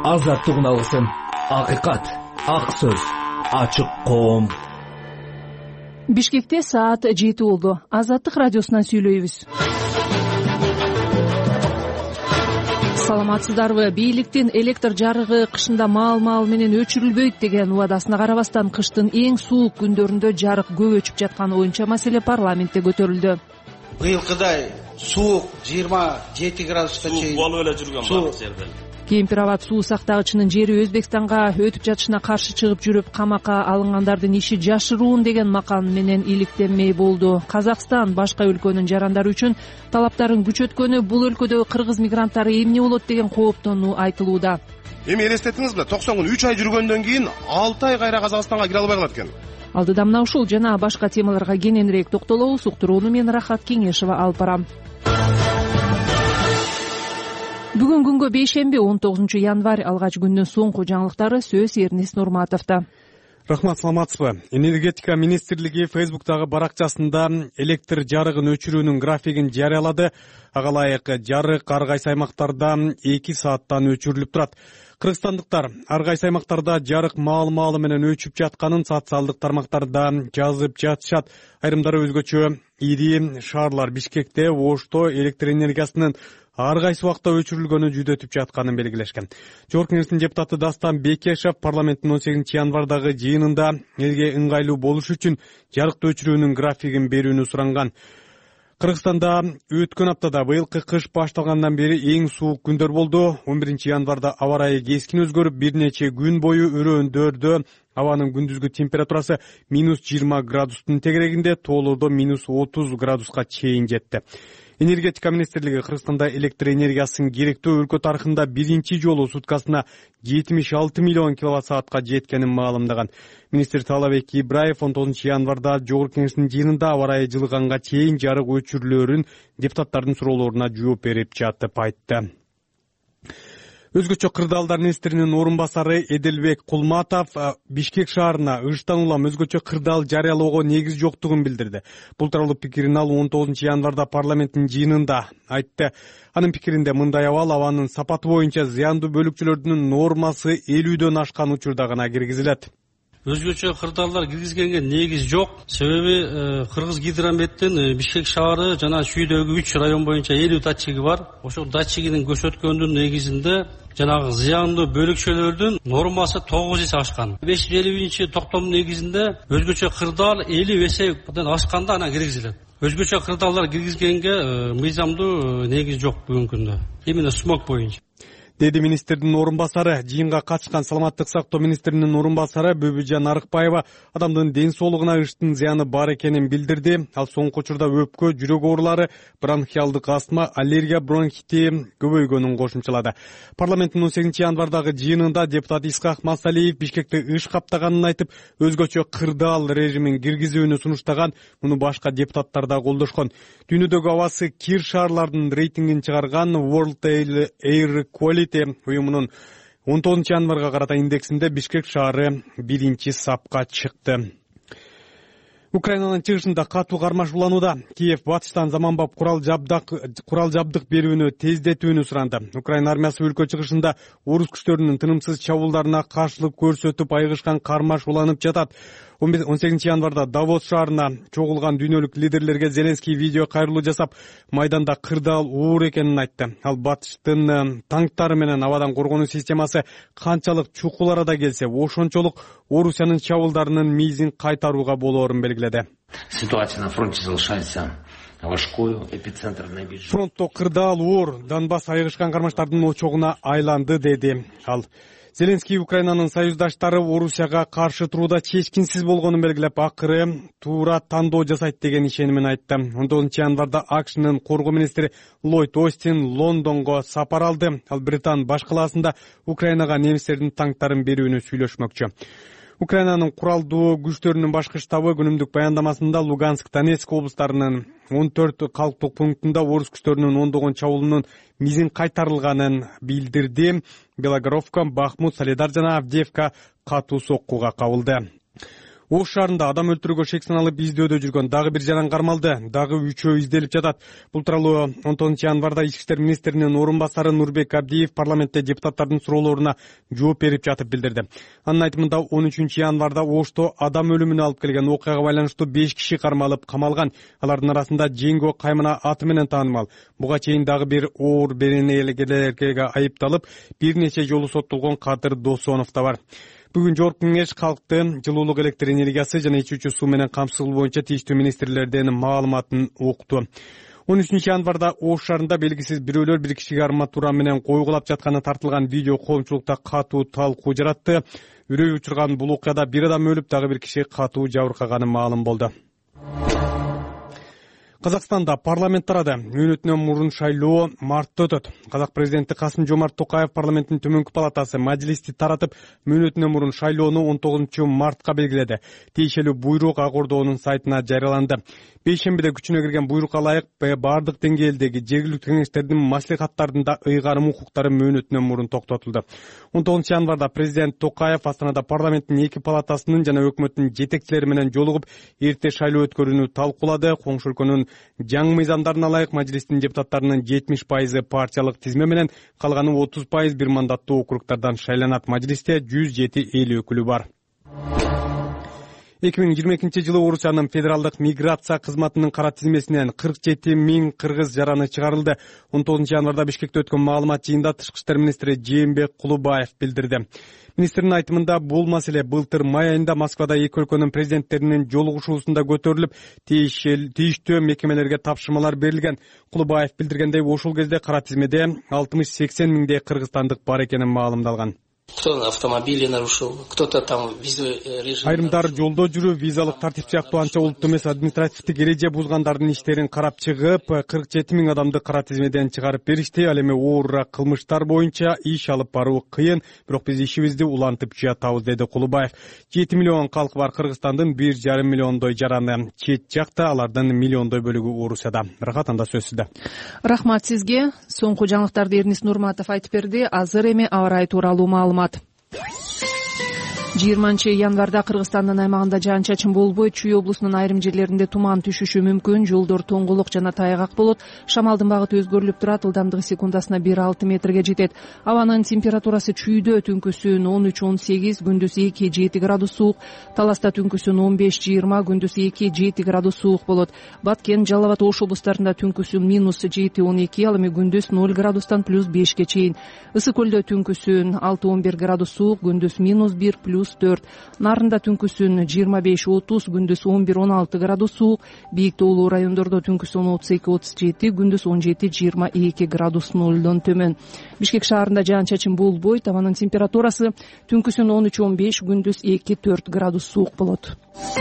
Азаттык алсын. Акыйкат, ак сөз, ачык коом. Бишкекте саат 7 болду. Азаттык радиосунан сүйлөйбүз. Саламатсыздарбы? Бийликтин электр жарыгы кышында маал менен өчүрүлбөйт деген убадасына карабастан кыштын эң суук күндөрүндө жарык көп өчүп жатканы боюнча маселе парламентте көтөрүлдү. Быйылкыдай суук 27 градуска чейин болуп эле жүргөн баардык жерде. Кемпир-абад суу сактагычынын жери Өзбекстанга өтүп жатышына каршы чыгып жүрүп камакка алынгандардын иши жашыруун деген макал менен иликтенмей болду. Казакстан башка өлкөнүн жарандары үчүн талаптарын күчөткөнү бул өлкөдөгү кыргыз мигранттары эмне болот деген кооптонуу айтылууда. Эми элестетиңизби, 90 күн 3 ай жүргөндөн кийин 6 ай кайра Казакстанга кире албай калат экен. Алдыда мына ушул жана башка темаларга кененирээк токтолобуз. Уктурууну мен Рахат Кеңешова алып барам. Бүгүн күнгө бейшемби 19 январь алгач күндүн соңку жаңылыктары сөз Эрнест Нурматовдо. Рахмат, саламатсызбы? Энергетика министрлиги Фейсбуктагы баракчасында электр жарыгын өчүрүүнүн графигин жарыялады. Ага ылайык жарык ар кайсы аймактарда 2 сааттан өчүрүлүп турат. Кыргызстандыктар ар кайсы аймактарда жарык маал менен өчүп жатканын социалдык тармактарда жазып жатышат. Айрымдары өзгөчө ири шаарлар Бишкекте, Ошто электр энергиясынын ар кайсы убакта өчүрүлгөнү жүдөтүп жатканын белгилешкен. Жогорку Кеңештин депутаты Дастан Бекешев парламенттин 18 январдагы жыйынында элге ыңгайлуу болуш үчүн жарыкты өчүрүүнүн графигин берүүнү суранган. Кыргызстанда өткөн аптада быйылкы кыш башталгандан бери эң суук күндөр болду. 11 январда аба ырайы кескин өзгөрүп, бир нече күн бою өрөөндөрдө абанын күндүзгү температурасы -20 градустун тегерегинде, тоолордо -30 градуска чейин жетти. Энергетика министрлиги Кыргызстанда электр энергиясын керектөө өлкө тарыхында биринчи жолу суткасына 76 миллион киловатт-саатка жеткенин маалымдаган. Министр Таалабек Ибраев 19 январда Жогорку Кеңештин жыйынында аба ырайы жылыганга чейин жарык өчүрүлөрүн депутаттардын суроолоруна жооп берип жатып айтты. Өзгөчө кырдаалдар министринин орун басары Эделбек Кулматов Бишкек шаарына ыштан улам өзгөчө кырдаал жарыялоого негиз жоктугун билдирди. Бул тууралуу пикирин ал 19 январда парламенттин жыйынында айтты. Анын пикиринде мындай абал абанын сапаты боюнча зыяндуу бөлүкчөлөрдүн нормасы 50дөн ашкан учурда гана киргизилет. Өзгөчө кырдаалдар киргизгенге негиз жок. Себеби Кыргыз гидрометтин Бишкек шаары жана чүйдөгү 3 район боюнча 50 датчиги бар. Ошол датчигинин көрсөткөнүнүн негизинде жанагы зыяндуу бөлүкчөлөрдүн нормасы 9 эсе ашкан. 550 токтомдун негизинде өзгөчө кырдаал 50 эседен ашканда анан киргизилет. Өзгөчө кырдаалдар киргизгенге мыйзамдуу негиз жок бүгүнкү күндө. Именно смог боюнча. Деди министрдин орун басары. Жыйынга катышкан саламаттык сактоо министринин орун басары Бөбүжан Арыкбаева адамдын ден соолугуна ыштын зыяны бар экенин билдирди. Ал соңку учурда өпкө, жүрөк оорулары, бронхиалдык астма, аллергия, бронхити көбөйгөнүн кошумчалады. Парламенттин 18 январдагы жыйынында депутат Исхак Масалиев Бишкекти ыш каптаганын айтып, өзгөчө кырдаал режимин киргизүүнү сунуштаган. Муну башка депутаттар да колдошкон. Дүйнөдөгү абасы кир шаарлардын рейтингин чыгарган World Air Quality уюмунун 19 январга карата индексинде Бишкек шаары биринчи сапка чыкты. Украинанын чыгышында катуу кармаш уланууда. Киев батыштан заманбап курал жабдык берүүнү тездетүүнү суранды. Украина армиясы өлкө чыгышында орус күчтөрүнүн тынымсыз чабуулдарына каршылык көрсөтүп айгышкан кармаш уланып жатат. 18 январда Давос шаарына чогулган дүйнөлүк лидерлерге Зеленский видео кайрылуу жасап, майданда кырдаал оор экенин айтты. Ал батыштын танктары менен абадан коргонуу системасы канчалык чукул арада келсе, ошончолук Орусиянын чабуулдарынын мизин кайтарууга болоорун белгиледи. Ситуация на фронте завершается важкою, эпицентр наибежит. Фронтто кырдаал оор, Донбасс айгышкан кармаштардын очогуна айланды, деди ал. Зеленский Украинанын союздаштары Орусияга каршы турууда чечкинсиз болгонун белгилеп, акыры туура тандоо жасайт деген ишенимин айтты. 19 январда АКШнын коргоо министри Ллойд Остин Лондонго сапар алды. Ал Британ баш калаасында Украинага немистердин танктарын берүүнү сүйлөшмөкчү. Украинанын куралдуу күчтөрүнүн башкы штабы күнүмдүк баяндамасында Луганск, Донецк облустарынын 14 калктык пунктунда орус күчтөрүнүн ондогон чабуулунун мизин кайтарылганын билдирди. Белогоровка, Бахмут, Солидар жана Авдеевка катуу соккуга кабылды. Ош шаарында адам өлтүрүүгө шек саналып издөөдө жүргөн дагы бир жаран кармалды. Дагы 3-өө изделип жатат. Бул тууралуу 19 январда Ички иштер министринин орун басары Нурбек Абдиев парламентте депутаттардын суроолоруна жооп берип жатып билдирди. Анын айтымында 13 январда Ошто адам өлүмүнө алып келген окуяга байланыштуу 5 киши кармалып камалган. Алардын арасында Жеңго Каймана аты менен таанымал. Буга чейин дагы бир оор беренелерге айыпталып, бир нече жолу соттолгон Кадыр Досонов да бар. Бүгүн жогорку кеңеш калкты жылуулук, электр энергиясы жана ичүүчү суу менен камсыздоо боюнча тийиштүү министрлердин маалыматын укту. 13 январда Ош шаарында белгисиз бирөөлөр бир кишиге арматура менен койгулап жатканы тартылган видео коомчулукта катуу талкуу жаратты. Үрөй учурган бул окуяда бир адам өлүп, дагы бир киши катуу жабыркаганы маалым болду. Казакстанда парламент тарады. Мөөнөтүнөн мурун шайлоо мартта өтөт. Казак президенти Касым-Жомарт Токаев парламенттин төмөнкү палатасы мажилисти таратып, мөөнөтүнөн мурун шайлоону 19 мартка белгиледи. Тиешелүү буйрук Ак Ордонун сайтына жарыяланды. Бейшембиде күчүнө кирген буйрукка ылайык баардык деңгээлдеги жергиликтүү кеңештердин маслихаттарында ыйгарым укуктары мөөнөтүнөн мурун токтотулду. 19 январда президент Токаев Астанада парламенттин эки палатасынын жана өкмөттүн жетекчилери менен жолугуп, эрте шайлоо өткөрүүнү талкуулады. Коңшу өлкөнүн жаңы мыйзамдарына ылайык мажилистин депутаттарынын 70% партиялык тизме менен, калганы 30% бир мандаттуу округтардан шайланат. Мажилисте 107 эл өкүлү бар. 2022 жылы Орусиянын федералдык миграция кызматынын кара тизмесинен 47 000 кыргыз жараны чыгарылды. 19 январда Бишкекте өткөн маалымат жыйында Тышкы иштер министри Жээнбек Кулубаев билдирди. Министрдин айтымында бул маселе былтыр май айында Москвада эки өлкөнүн президенттеринин жолугушуусунда көтөрүлүп, тийиштүү мекемелерге тапшырмалар берилген. Кулубаев билдиргендей, ошол кезде кара тизмеде 60-80 миңдей кыргызстандык бар экени маалымдалган. Кто автомобили нарушил, кто-то там визовый режим. Айрымдар жолдо жүрүү, визалык тартип сыяктуу анча улуттуу эмес административдик эреже бузгандардын иштерин карап чыгып, 47 000 адамды кара тизмеден чыгарып беришти. Ал эми оорураак кылмыштар боюнча иш алып баруу кыйын, бирок биз ишибизди улантып жатабыз, деди Кулубаев. 7 миллион калкы бар Кыргызстандын 1,5 миллиондой жараны чет жакта, алардын миллиондой бөлүгү Орусияда. Рахат, анда сөз сизде. Рахмат сизге. Соңку жаңылыктарды Эрнис Нурматов айтып берди. Азыр эми аба ырайы тууралуу маалымат. 20 январда Кыргызстандын аймагында жаан-чачын болбой, Чүй облусунун айрым жерлеринде туман түшүшү мүмкүн, жолдор тоңголук жана тайгак болот. Шамалдын багыты өзгөрүлүп турат, ылдамдыгы секундасына 1-6 метрге жетет. Абанын температурасы Чүйдө түнкүсүн 13-18, күндүз 2-7 градус суук, Таласта түнкүсүн 15-20, күндүз 2-7 градус суук болот. Баткен, Жалал Абад, Ош облустарында түнкүсүн -7-12, ал эми күндүз 0 градустан +5ге чейин. Ысык көлдө түнкүсүн 6-11 градус суук, күндүз -1 +4. Нарында түнкүсүн 25-30, күндүз 11-16 градус суук, бийик тоолуу райондордо түнкүсүн 32-37, күндүз 17-22 градус нолдон төмөн. Бишкек шаарында жаан-чачын болбойт, абанын температурасы түнкүсүн 13-15, күндүз 2-4 градус суук болот.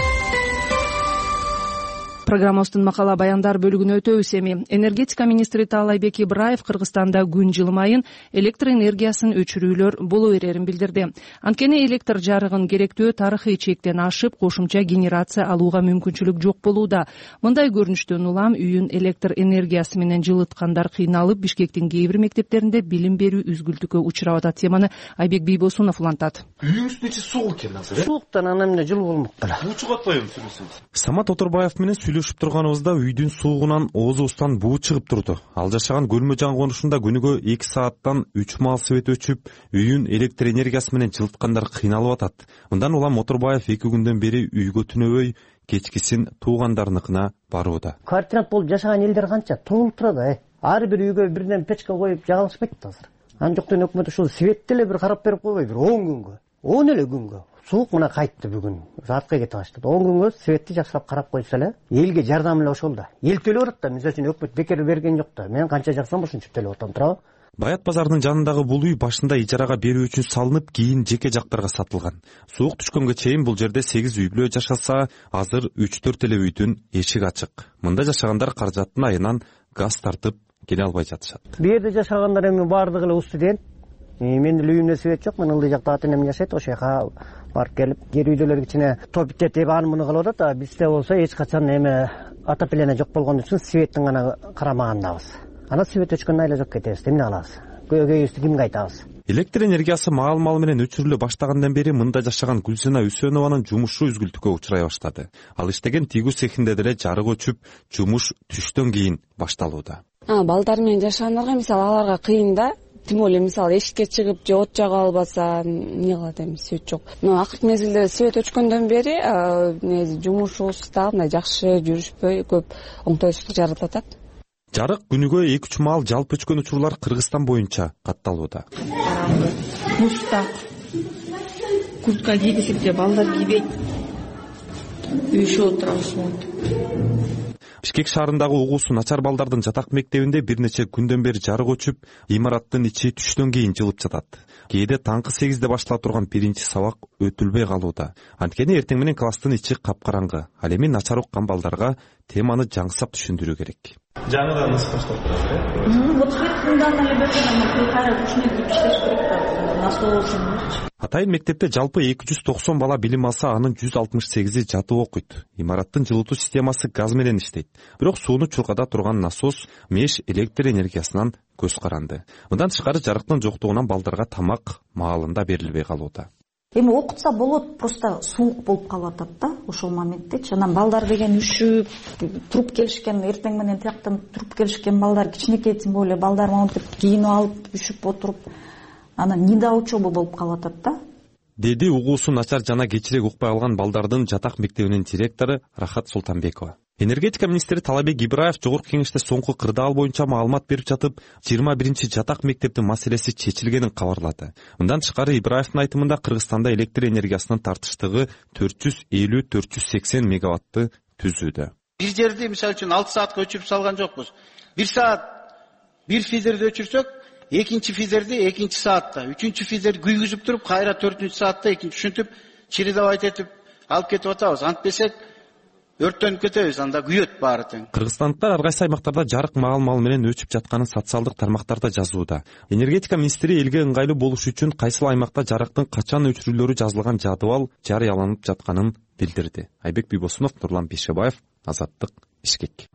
Программабыздын макала баяндар бөлүгүнө өтөбүз эми. Энергетика министри Таалайбек Ибраев Кыргызстанда күн жылымайын электр энергиясын өчүрүүлөр боло берерин билдирди. Анткени электр жарыгын керектөө тарыхый чектен ашып, кошумча генерация алууга мүмкүнчүлүк жок болууда. Мындай көрүнүштөн улам үйүн электр энергиясы менен жылыткандар кыйналып, Бишкектин кээ бир мектептеринде билим берүү үзгүлтүккө учурап атат. Теманы Айбек Бийбосунов улантат. Үйүңүздүн ичи суук экен азыр, э? Сууктан анан эмне жылуу болмок кала. Учуп атпайбы сүйлөшөбүз? Самат Оторбаев менен сүйлөшүп турганыбызда үйдүн суугунан оозубуздан буу чыгып турду. Ал жашаган Көлмө жаңы конушунда күнүгө 2 сааттан 3 маал свет өчүп, үйүн электр энергиясы менен жылыткандар кыйналып атат. Мындан улам Оторбаев 2 күндөн бери үйгө түнөбөй, кечкисин туугандарыныкына барууда. Координат болуп жашаган элдер канча туулуп турат, ар бир үйгө бирден печка коюп жагалышпайт азыр. Анжоктон өкмөт ушул светти эле бир карап берип койбойбу, 10 күнгө. 10 эле күнгө. Суук мына кайтты бүгүн. Саатка кете баштады. 10 күнгө светти жакшылап карап койсо эле, элге жардам эле ошол да. Эл төлөп атат да, мисалы үчүн өкмөт бекер берген жок да. Мен канча жаксам ошончо төлөп атам, туурабы? Баят базарынын жанындагы бул үй башында ижарага берүү үчүн салынып, кийин жеке жактарга сатылган. Суук түшкөнгө чейин бул жерде 8 үй бүлө жашаса, азыр 3-4 эле үйдүн эшиги ачык. Мында жашагандар каражаттын айынан газ тартып келе албай жатышат. Бу жерде жашагандар эми баардыгы эле студент. Мен үйүмдө свет жок, мен ылдый жакта ата энем жашайт, ошол жака барып келип, жер үйдөлөр кичине топитет деп аны муну кылып атат. Бизде болсо эч качан эме отопление жок болгон үчүн светтин гана карамагандабыз. Ана свет өчкөндөн айла жок кетебиз, эмне кылабыз? Көйгөйүбүздү кимге айтабыз? Электр энергиясы маал-маал менен өчүрүлө баштагандан бери мында жашаган Гүлсина Үсөнованын жумушу үзгүлтүккө учурай баштады. Ал иштеген тигүү цехинде деле жарык өчүп, жумуш түштөн кийин башталууда. Балдар менен жашагандарга мисалы аларга кыйын да. Тим более мисалы эшикке чыгып же от жага албаса эмне кылат эми, свет жок. Но акыркы мезгилде свет өчкөндөн бери жумушубуз да мындай жакшы жүрүшпөй, көп оңтойсуздук жаратып атат. Жарык күнүгө 2-3 маал жалпы өчкөн учурлар Кыргызстан боюнча катталууда. Муста куртка кийбесек же балдар кийбейт. Үйшүп отурабыз. Бишкек шаарындагы угуусу начар балдардын жатак мектебинде бир нече күндөн бери жарык өчүп, имараттын ичи түштөн кийин жылып жатат. Кээде таңкы 8де баштала турган биринчи сабак өтүлбөй калууда. Анткени эртең менен класстын ичи капкараңгы. Ал эми начар уккан балдарга теманы жаңсап түшүндүрүү керек. Жаңыдан ыс баштап турат, Вот мындан эле берген кайра түшүнүп иштеш керек да. Насоос. Атайын мектепте жалпы 290 бала билим алса, анын 168-и жатып окуйт. Имараттын жылытуу системасы газ менен иштейт. Бирок сууну чуркада турган насос меш электр энергиясынан көз каранды. Мындан тышкары жарыктын жоктугунан балдарга тамак маалында берилбей калууда. Эми окутса болот, просто суук болуп калып атат да ошол моментте. Анан балдар деген үшүп, туруп келишкен, эртең менен тияктан туруп келишкен балдар, кичинекей тим более балдар монтип кийинип алып, үшүп отуруп, анан нида учебы болуп калып атат да. Деди угуусу начар жана кечирээк укпай алган балдардын жатак мектебинин директору Рахат Султанбекова. Энергетика министри Талабек Ибраев жогорку кеңеште соңку кырдаал боюнча маалымат берип жатып, 21-чи жатак мектептин маселеси чечилгенин кабарлады. Мындан тышкары Ибраевдин айтымында Кыргызстанда электр энергиясынын тартыштыгы 450-480 мегаватты түзүүдө. Бир жерди мисалы үчүн 6 саатка өчүрүп салган жокпуз. 1 саат бир фидерди өчүрсөк, экинчи фидерди экинчи саатта, үчүнчү фидерди күйгүзүп туруп, кайра 4-чү саатта экинчи ушинтип чередовать этип алып кетип атабыз. Антпесек өрттөнүп кетебиз, анда күйөт баары тең. Кыргызстандыктар ар кайсы аймактарда жарык маал-маал менен өчүп жатканын социалдык тармактарда жазууда. Энергетика министри элге ыңгайлуу болуш үчүн кайсыл аймакта жарыктын качан өчүрүлөрү жазылган жадыбал жарыяланып жатканын билдирди. Айбек Бийбосунов, Нурлан Бейшебаев, Азаттык, Бишкек.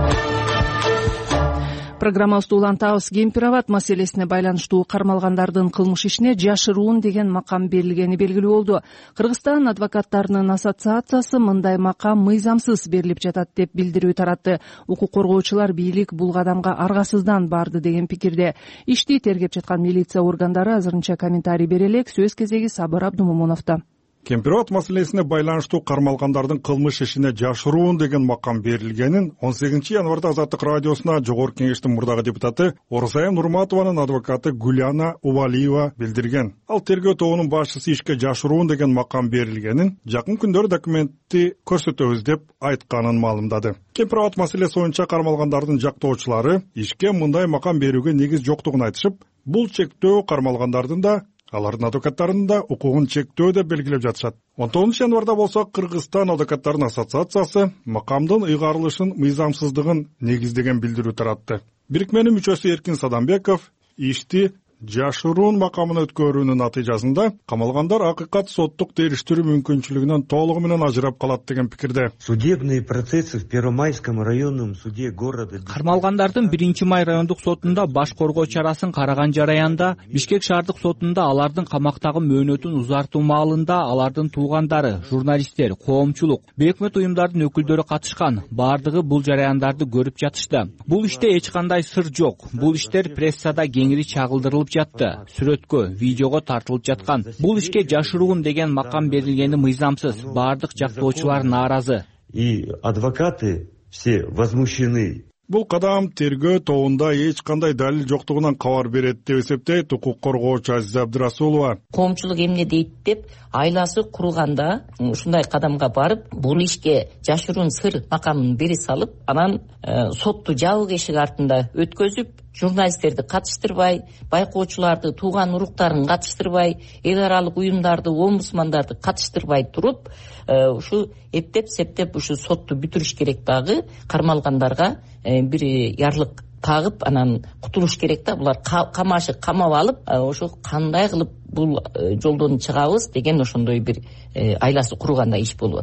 Программабызды улантабыз. Кемпир-абад маселесине байланыштуу кармалгандардын кылмыш ишине жашыруун деген макам берилгени белгилүү болду. Кыргызстан адвокаттарынын ассоциациясы мындай макам мыйзамсыз берилип жатат деп билдирүү таратты. Укук коргоочулар бийлик бул кадамга аргасыздан барды деген пикирде. Ишти тергеп жаткан милиция органдары азырынча комментарий бере элек. Сөз кезеги Сабыр Абдумомуновдо. Кемпир-абад маселесине байланыштуу кармалгандардын кылмыш ишине жашыруун деген макам берилгенин 18 январда Азаттык радиосуна жогорку кеңештин мурдагы депутаты Орзайым Нурматованын адвокаты Гуляна Увалиева билдирген. Ал тергөө тобунун башчысы ишке жашыруун деген макам берилгенин жакын күндөрү документти көрсөтөбүз деп айтканын маалымдады. Кемпир-абад маселеси боюнча кармалгандардын жактоочулары ишке мындай макам берүүгө негиз жоктугун айтышып, бул чектөө кармалгандардын да алардын адвокаттарынын да укугун чектөө деп белгилеп жатышат. 19 январда болсо Кыргызстан адвокаттарынын ассоциациясы макамдын ыйгарылышын мыйзамсыздыгын негиздеген билдирүү таратты. Бирикменин мүчөсү Эркин Садамбеков ишти жашыруун макамын өткөрүүнүн натыйжасында камалгандар акыйкат соттук териштирүү мүмкүнчүлүгүнөн толугу менен ажырап калат деген пикирде. Судебные процессы в Первомайском районном суде города. Кармалгандардын 1-май райондук сотунда баш коргоо чарасын караган жараянда, Бишкек шаардык сотунда алардын камактагы мөөнөтүн узартуу маалында алардын туугандары, журналисттер, коомчулук, бейөкмөт уюмдардын өкүлдөрү катышкан. Бардыгы бул жараяндарды көрүп жатышты. Бул иште эч кандай сыр жок. Бул иштер прессада кеңири чагылдырылып жатты. Сүрөткө, видеого тартылып жаткан. Бул ишке жашыруун деген макам берилгени мыйзамсыз. Бардык жактоочулар нааразы. И адвокаты все возмущены. Бул кадам тергөө тобунда эч кандай далил жоктугунан кабар берет деп эсептейт укук коргоочу Азиза Абдырасулова. Коомчулук эмне дейт деп айласы курганда ушундай кадамга барып, бул ишке жашыруун сыр макамын бери салып, анан сотту жабык эшик артында өткөзүп, журналисттерди катыштырбай, байкоочуларды, тууган уруктарын катыштырбай, эл аралык уюмдарды, омбудсмандарды катыштырбай туруп, ушу эптеп-септеп ушу сотту бүтүрүш керек дагы, кармалгандарга бир ярлык тагып, анан кутулуш керек да. Булар камашып, камап алып, ошо кандай кылып бул жолдон чыгабыз деген ошондой бир айласы курганда иш болуп атат.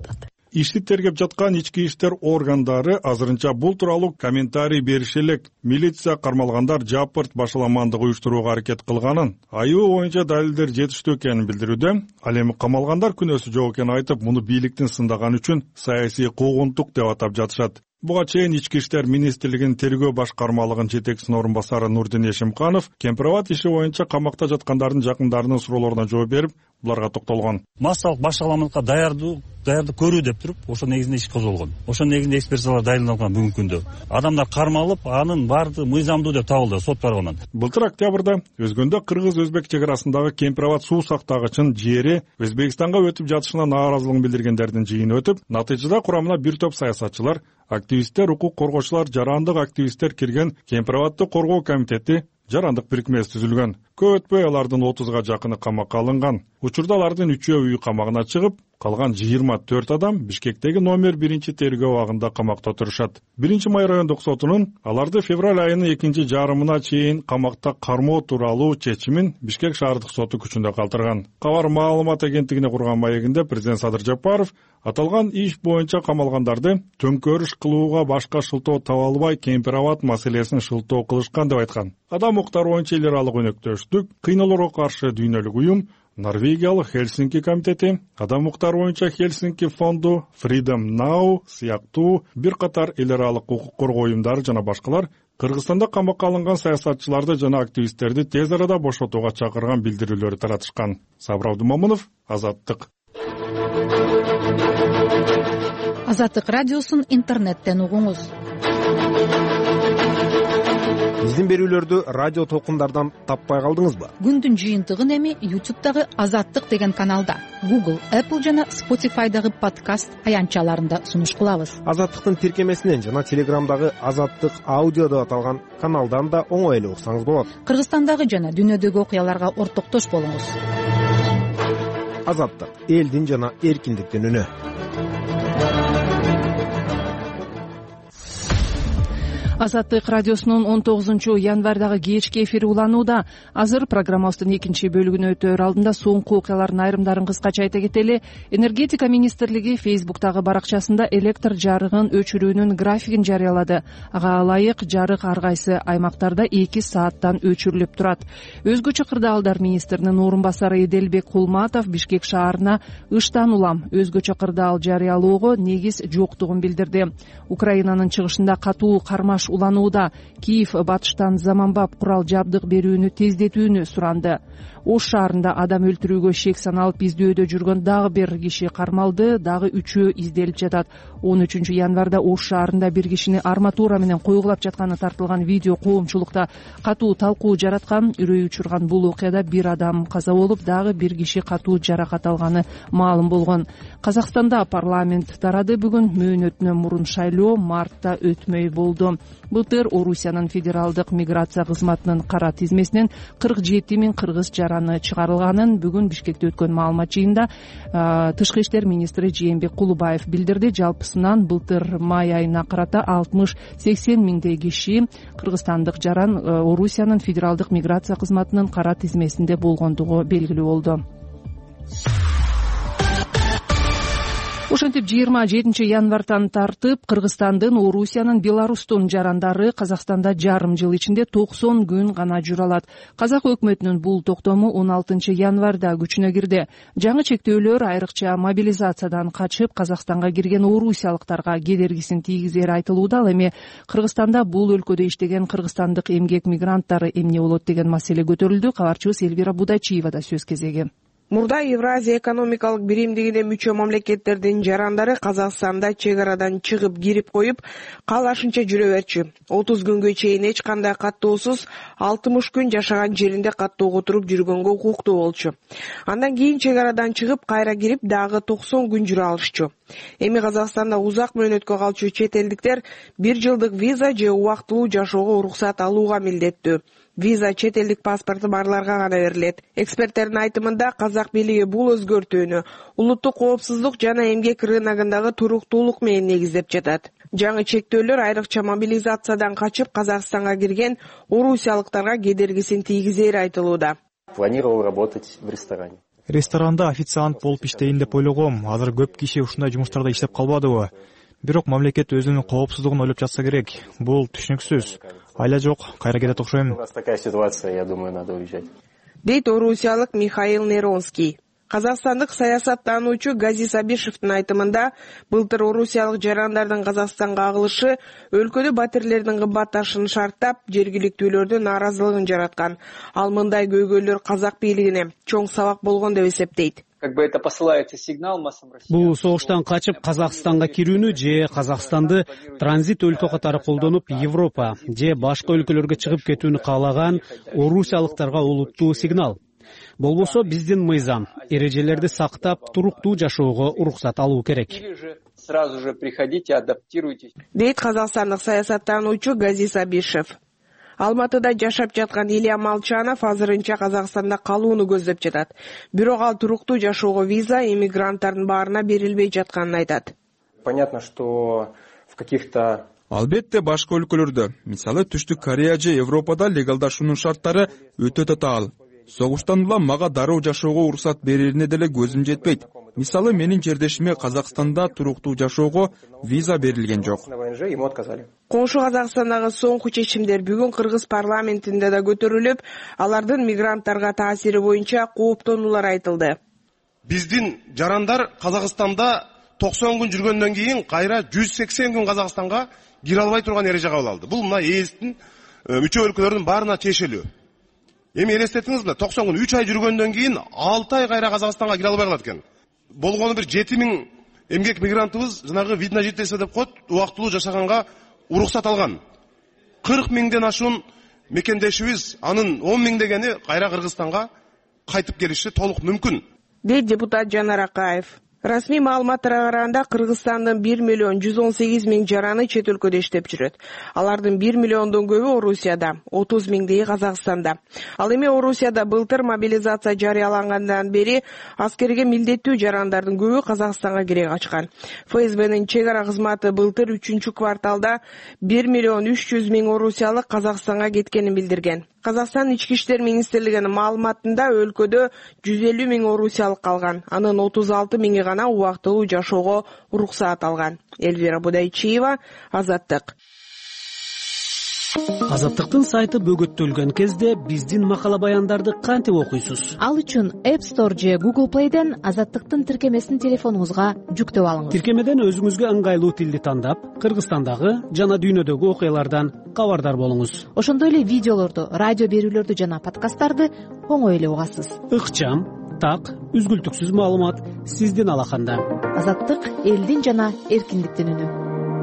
Ишти тергеп жаткан ички иштер органдары азырынча бул тууралуу комментарий бериши элек. Милиция кармалгандар жапырт башаламандык уюштурууга аракет кылганын, айыбы боюнча далилдер жетиштүү экенин билдирүүдө. Ал эми камалгандар күнөөсү жок экенин айтып, муну бийликтин сындаганы үчүн саясий куугунтук деп атап жатышат. Буга чейин Ички иштер министрлигинин тергөө башкармалыгынын жетекчисинин орун басары Нурдин Эшимканов Кемпирабад иши боюнча камакта жаткандардын жакындарынын суроолоруна жооп берип, буларга токтолгон. Массалык башаламандыкка даярдык көрүү деп туруп, ошо негизинде иш козголгон. Ошо негизинде экспертизалар дайындалган бүгүнкү күндө. Адамдар кармалып, анын баардыгы мыйзамдуу деп табылды сот баргандан. Былтыр октябрда өзгөндө кыргыз-өзбек чек арасындагы Кемпирабад суу сактагычынын жери Өзбекстанга өтүп жатышына нааразылыгын билдиргендердин жыйыны өтүп, натыйжада курамына бир топ саясатчылар, активисттер, укук коргоочулар, жарандык активисттер кирген Кемпирабадды коргоо комитети жарандык бирикмеси түзүлгөн. Көп өтпөй алардын 30га жакыны камакка алынган. Учурда алардын 3-өө үй камагына чыгып, калган 24 адам Бишкектеги номер 1 тергөө абагында камакта турушат. 1 май райондук сотунун аларды февраль айынын 2 жарымына чейин камакта кармоо тууралуу чечимин Бишкек шаардык соту күчүндө калтырган. Кабар маалымат агенттигине курган маегинде президент Садыр Жапаров аталган иш боюнча камалгандарды төңкөрүш кылууга башка шылтоо таба албай Кемпирабад маселесин шылтоо кылышкан деп айткан. Адам укуктары боюнча эл аралык өнөктөштүк, кыйноолорго каршы дүйнөлүк уюм, Норвегиялык Хельсинки комитети, адам укуктары боюнча Хельсинки фонду, Freedom Now сыяктуу бир катар эл аралык укук коргоо уюмдары жана башкалар Кыргызстанда камакка алынган саясатчыларды жана активисттерди тез арада бошотууга чакырган билдирүүлөрү таратышкан. Сабыр Абдумамунов, Азаттык. Азаттык радиосун интернеттен угуңуз. Биздин берүүлөрдү радио толкундардан таппай калдыңызбы? Күндүн жыйынтыгын эми YouTube'дагы Азаттык деген каналда, Google, Apple жана Spotify'дагы подкаст аянтчаларында сунуш кылабыз. Азаттыктын тиркемесинен жана Телеграмдагы Азаттык аудио деп аталган каналдан да оңой эле уксаңыз болот. Кыргызстандагы жана дүйнөдөгү окуяларга ортоктош болуңуз. Азаттык элдин жана эркиндиктин үнү. Азаттык радиосунун 19-январдагы кечки эфири уланууда. Азыр программабыздын экинчи бөлүгүнө өтөр алдында соңку окуялардын айрымдарын кыскача айта кетели. Энергетика министрлиги Facebook'тагы баракчасында электр жарыгын өчүрүүнүн графигин жарыялады. Ага ылайык жарык ар кайсы аймактарда 2 сааттан өчүрүлүп турат. Өзгөчө кырдаалдар министринин орун басары Эделбек Кулматов Бишкек шаарына ыштан улам өзгөчө кырдаал жарыялоого негиз жоктугун билдирди. Украинанын чыгышында катуу кармаш уланууда. Киев батыштан заманбап курал жабдык берүүнү тездетүүнү суранды. Ош шаарында адам өлтүрүүгө шек саналып издөөдө жүргөн дагы бир киши кармалды, дагы 3-өө изделип жатат. 13-январда Ош шаарында бир кишини арматура менен койгулап жатканы тартылган видео коомчулукта катуу талкуу жараткан. Үрөй учурган бул окуяда бир адам каза болуп, дагы бир киши катуу жаракат алганы маалым болгон. Казакстанда парламент тарады бүгүн. Мөөнөтүнөн мурун шайлоо мартта өтмөй болду. Былтыр Орусиянын федералдык миграция кызматынын кара тизмесинен 47 000 кыргыз жараны чыгарылганын бүгүн Бишкекте өткөн маалымат жыйында тышкы иштер министри Жээнбек Кулубаев билдирди. Жалпысынан былтыр май айына карата 60-80 миңдей киши кыргызстандык жаран Орусиянын федералдык миграция кызматынын кара тизмесинде болгондугу белгилүү болду. Ошентип 27-январдан тартып Кыргызстандын, Орусиянын, Беларустун жарандары Казакстанда жарым жыл ичинде 90 күн гана жүрө алат. Казак өкмөтүнүн бул токтому 16-январда күчүнө кирди. Жаңы чектөөлөр айрыкча мобилизациядан качып Казакстанга кирген орусиялыктарга кедергисин тийгизери айтылууда. Ал эми Кыргызстанда бул өлкөдө иштеген кыргызстандык эмгек мигранттары эмне болот деген маселе көтөрүлдү. Кабарчыбыз Элвира Будайчиевада сөз кезеги. Мурда Евразия экономикалык биримдигине мүчө мамлекеттердин жарандары Казакстанда чек арадан чыгып кирип коюп, каалашынча жүрө берчү. 30 күнгө чейин эч кандай каттоосуз 60 күн жашаган жеринде каттоого туруп жүргөнгө укуктуу болчу. Андан кийин чек арадан чыгып кайра кирип дагы 90 күн жүрө алышчу. Эми Казакстанда узак мөөнөткө калчу чет элдиктер 1 жылдык виза же убактылуу жашоого уруксат алууга милдеттүү. Виза чет элдик паспорту барларга гана берилет. Эксперттердин айтымында Казак бийлиги бул өзгөртүүнү улуттук коопсуздук жана эмгек рыногундагы туруктуулук менен негиздеп жатат. Жаңы чектөөлөр айрыкча мобилизациядан качып Казакстанга кирген орусиялыктарга кедергисин тийгизери айтылууда. Планировал работать в ресторане. Ресторанда официант болуп иштейин деп ойлогом. Азыр көп киши ушундай жумуштарда иштеп калбадыбы? Бирок мамлекет өзүнүн коопсуздугун ойлоп жатса керек. Бул түшүнүксүз. Айла жок, кайра кетет окшойм. Такая ситуация, я думаю, надо уезжать. Дейт орусиялык Михаил Неронский. Казакстандык саясаттануучу Гази Сабишевдин айтымында, былтыр орусиялык жарандардын Казакстанга агылышы өлкөдө батирлердин кымбатташын шарттап, жергиликтүүлөрдүн нааразылыгын жараткан. Ал мындай көйгөйлөр казак бийлигине чоң сабак болгон деп эсептейт. Это посылается сигнал массам россиян. Бул согуштан качып Казакстанга кирүүнү же Казакстанды транзит өлкө катары колдонуп Европа же башка өлкөлөргө чыгып кетүүнү каалаган орусиялыктарга улуттуу сигнал. Болбосо биздин мыйзам эрежелерди сактап, туруктуу жашоого уруксат алуу керек. Сразу же приходите, адаптируйтесь. Дейт казакстандык саясаттануучу Гази Сабишев. Алматыда жашап жаткан Илья Молчанов азырынча Казакстанда калууну көздөп жатат. Бирок ал туруктуу жашоого виза иммигранттардын баарына берилбей жатканын айтат. Понятно, что в каких-то Албетте башка өлкөлөрдө, мисалы Түштүк Корея же Европада легалдашуунун шарттары өтө татаал. Согуштан улам мага дароо жашоого уруксат берилине деле көзүм жетпейт. Мисалы менин жердешиме Казакстанда туруктуу жашоого виза берилген жок. Коңшу Казакстандагы соңку чечимдер бүгүн Кыргыз парламентинде да көтөрүлүп, алардын мигранттарга таасири боюнча кооптонуулар айтылды. Биздин жарандар Казакстанда 90 күн жүргөндөн кийин кайра 180 күн Казакстанга кире албай турган эреже кабыл алды. Бул мына ээстин мүчө өлкөлөрдүн баарына тиешелүү. Эми элестетиңизби, 90 күн 3 ай жүргөндөн кийин 6 ай кайра Казакстанга кире албай калат экен. Болгону бир 7000 эмгек мигрантыбыз жанагы вид на жительство деп коет, убактылуу жашаганга уруксат алган. 40 миңден ашуун мекендешибиз, анын 10 миң дегени кайра Кыргызстанга кайтып келиши толук мүмкүн. Дейт депутат Жанар Акаев. Расмий маалыматтарга караганда Кыргызстандын 1.118.000 жараны чет өлкөдө иштеп жүрөт. Алардын 1 миллиондон көбү Орусияда, 30 миңдеги Казакстанда. Ал эми Орусияда былтыр мобилизация жарыялангандан бери аскерге милдеттүү жарандардын көбү Казакстанга кире качкан. ФСБнын чек ара кызматы былтыр 3-кварталда 1.300.000 орусиялык Казакстанга кеткенин билдирген. Казакстан Ички иштер министрлигинин маалыматында өлкөдө 150.000 орусиялык калган. Анын 36.000 гана убактылуу жашоого уруксаат алган. Эльвира Будайчиева, Азаттык. Азаттыктын сайты бөгөттөлгөн кезде биздин макала баяндарды кантип окуйсуз? Ал үчүн App Store же Google Play'ден Азаттыктын тиркемесин телефонуңузга жүктөп алыңыз. Тиркемеден өзүңүзгө ыңгайлуу тилди тандап, Кыргызстандагы жана дүйнөдөгү окуялардан кабардар болуңуз. Ошондой эле видеолорду, радио берүүлөрдү жана подкасттарды оңой эле угасыз. Ыкчам, так, үзгүлтүксүз маалымат сиздин алаканда. Азаттык элдин жана эркиндиктин үнү.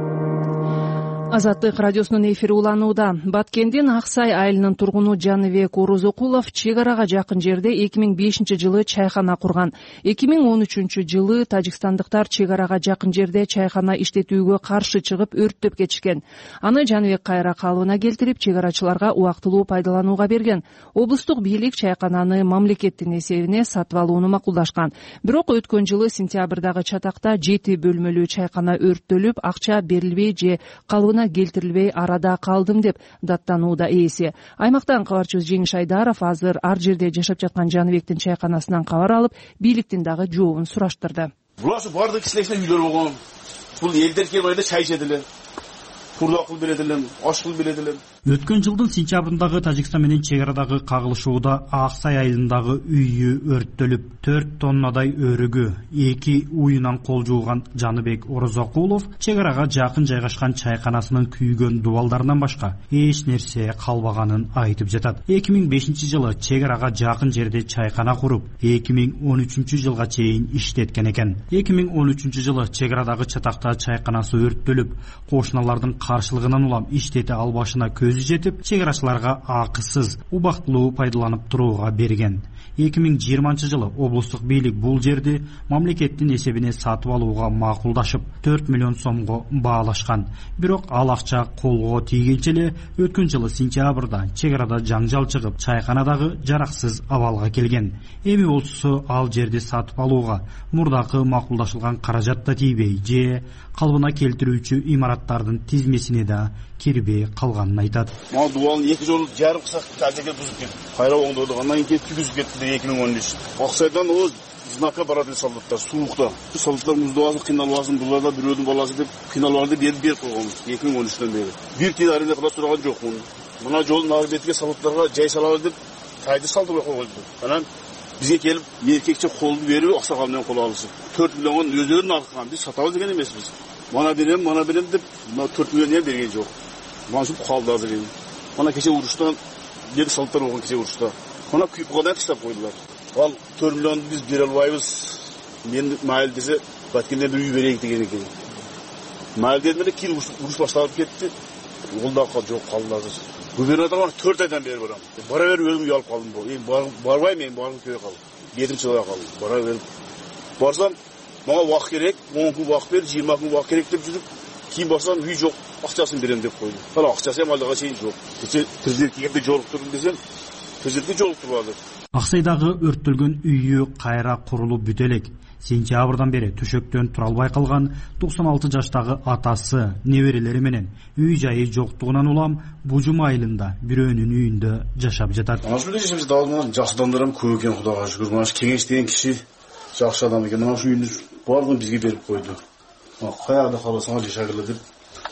Азаттык радиосунун эфири уланууда. Баткендин Аксай айылынын тургуну Жаныбек Орозокулов чек арага жакын жерде 2005-жылы чайкана курган. 2013-жылы тажикстандыктар чек арага жакын жерде чайкана иштетүүгө каршы чыгып өрттөп кетишкен. Аны Жаныбек кайра калыбына келтирип, чек арачыларга убактылуу пайдаланууга берген. Облустук бийлик чайкананы мамлекеттин эсебине сатып алууну макулдашкан. Бирок өткөн жылы сентябрдагы чатакта 7 бөлмөлүү чайкана өрттөлүп, акча берилбей же калыбына келтирилбей арада калдым деп даттанууда ээси. Аймактан кабарчыбыз Жеңиш Айдаров азыр ар жерде жашап жаткан Жаныбектин чайканасынан кабар алып, бийликтин дагы жообун сураштырды. Булар бардык кишилердин үйлөрү болгон. Бул элдер келип айда чай ичедилер. Курдак кылып бередилер, аш кылып бередилер. Өткөн жылдын сентябрындагы Тажикстан менен чек арадагы кагылышууда Аксай айылындагы үйү өрттөлүп, 4 тоннадай өрүгү, 2 уюнан кол жууган Жаныбек Орозокулов чек арага жакын жайгашкан чайканасынын күйгөн дубалдарынан башка эч нерсе калбаганын айтып жатат. 2005-жылы чек арага жакын жерде чайкана куруп, 2013-жылга чейин иштеткен экен. 2013-жылы чек арадагы чатакта чайканасы өрттөлүп, кошуналардын каршылыгынан улам иштете албашына көзү жетип, чек арачыларга акысыз убактылуу пайдаланып турууга берген. 2020-жылы облустук бийлик бул жерди мамлекеттин эсебине сатып алууга макулдашып, 4 миллион сомго баалашкан. Бирок ал акча колго тийгенче эле өткөн жылы сентябрда чек арада жаңжал чыгып, чайканадагы жараксыз абалга келген. Эми болсо ал жерди сатып алууга мурдакы макулдашылган каражат да тийбей же калыбына келтирүүчү имараттардын тизмесине да кирбей калганын айтат. Мага дубалын 2 жолу жарым кысак тажеке бузуп кетти. Кайра оңдодук. Андан кийин түгүзүп кетти 2013. Аксайдан о знака барады солдаттар суулукта. Солдаттар муздабасын кыйналбасын, булар да бирөөдүн баласы деп кыйналбарды берип койгонбуз 2013төн бери. Бир тиен аренда кыла турган жокмун. Мына жолдун ар бетиге солдаттарга жай салалы деп тайды салдырып койгонбуз. Анан бизге келип эркекче колду берип аксакал менен кол алышып 4 миллионго өздөрүнүн алган биз сатабыз деген эмеспиз. Мана берем деп 4 миллион берген жок. Мана ушул калды азыр эми. Мана кече уруштан эки солдаттар болгон кече урушта. Мана күйүп калган таштап койдулар. Ал 4 миллионду биз бере албайбыз. Мен майыл десе баткенден үй берейик деген экен. Майыл дедим эле кийин уруш башталып кетти. Ол да жок калды азыр. Губернаторга 4 айдан бери барам. Бара берип өзүм уялып калдым бул. Эми барбайм, мен баргым келбей калды. 7-жылга калдым. Бара берип барсам, мага убакыт керек, 10 күн убакыт бер, 20 күн убакыт керек деп жүрүп, кийин барсам үй жок, акчасын берем деп койду. Ал акчасы эми алдыга чейин жок. Президентке келип жолуктурдум десем, президентке жолуктурбады. Аксайдагы өрттөлгөн үйү кайра курулуп бүтө элек. Сентябрдан бери төшөктөн тура албай калган 96 жаштагы атасы, неберелери менен үй жайы жоктугунан улам Бужум айылында бирөөнүн үйүндө жашап жатат. Ушул жашап жатабыз, жакшы адамдар көп экен, Кудайга шүгүр. Мына кеңеш деген киши жакшы адам экен. Мына ушул үйдүн баардыгын бизге берип койду. Каякта каласаңар жашагыла деп.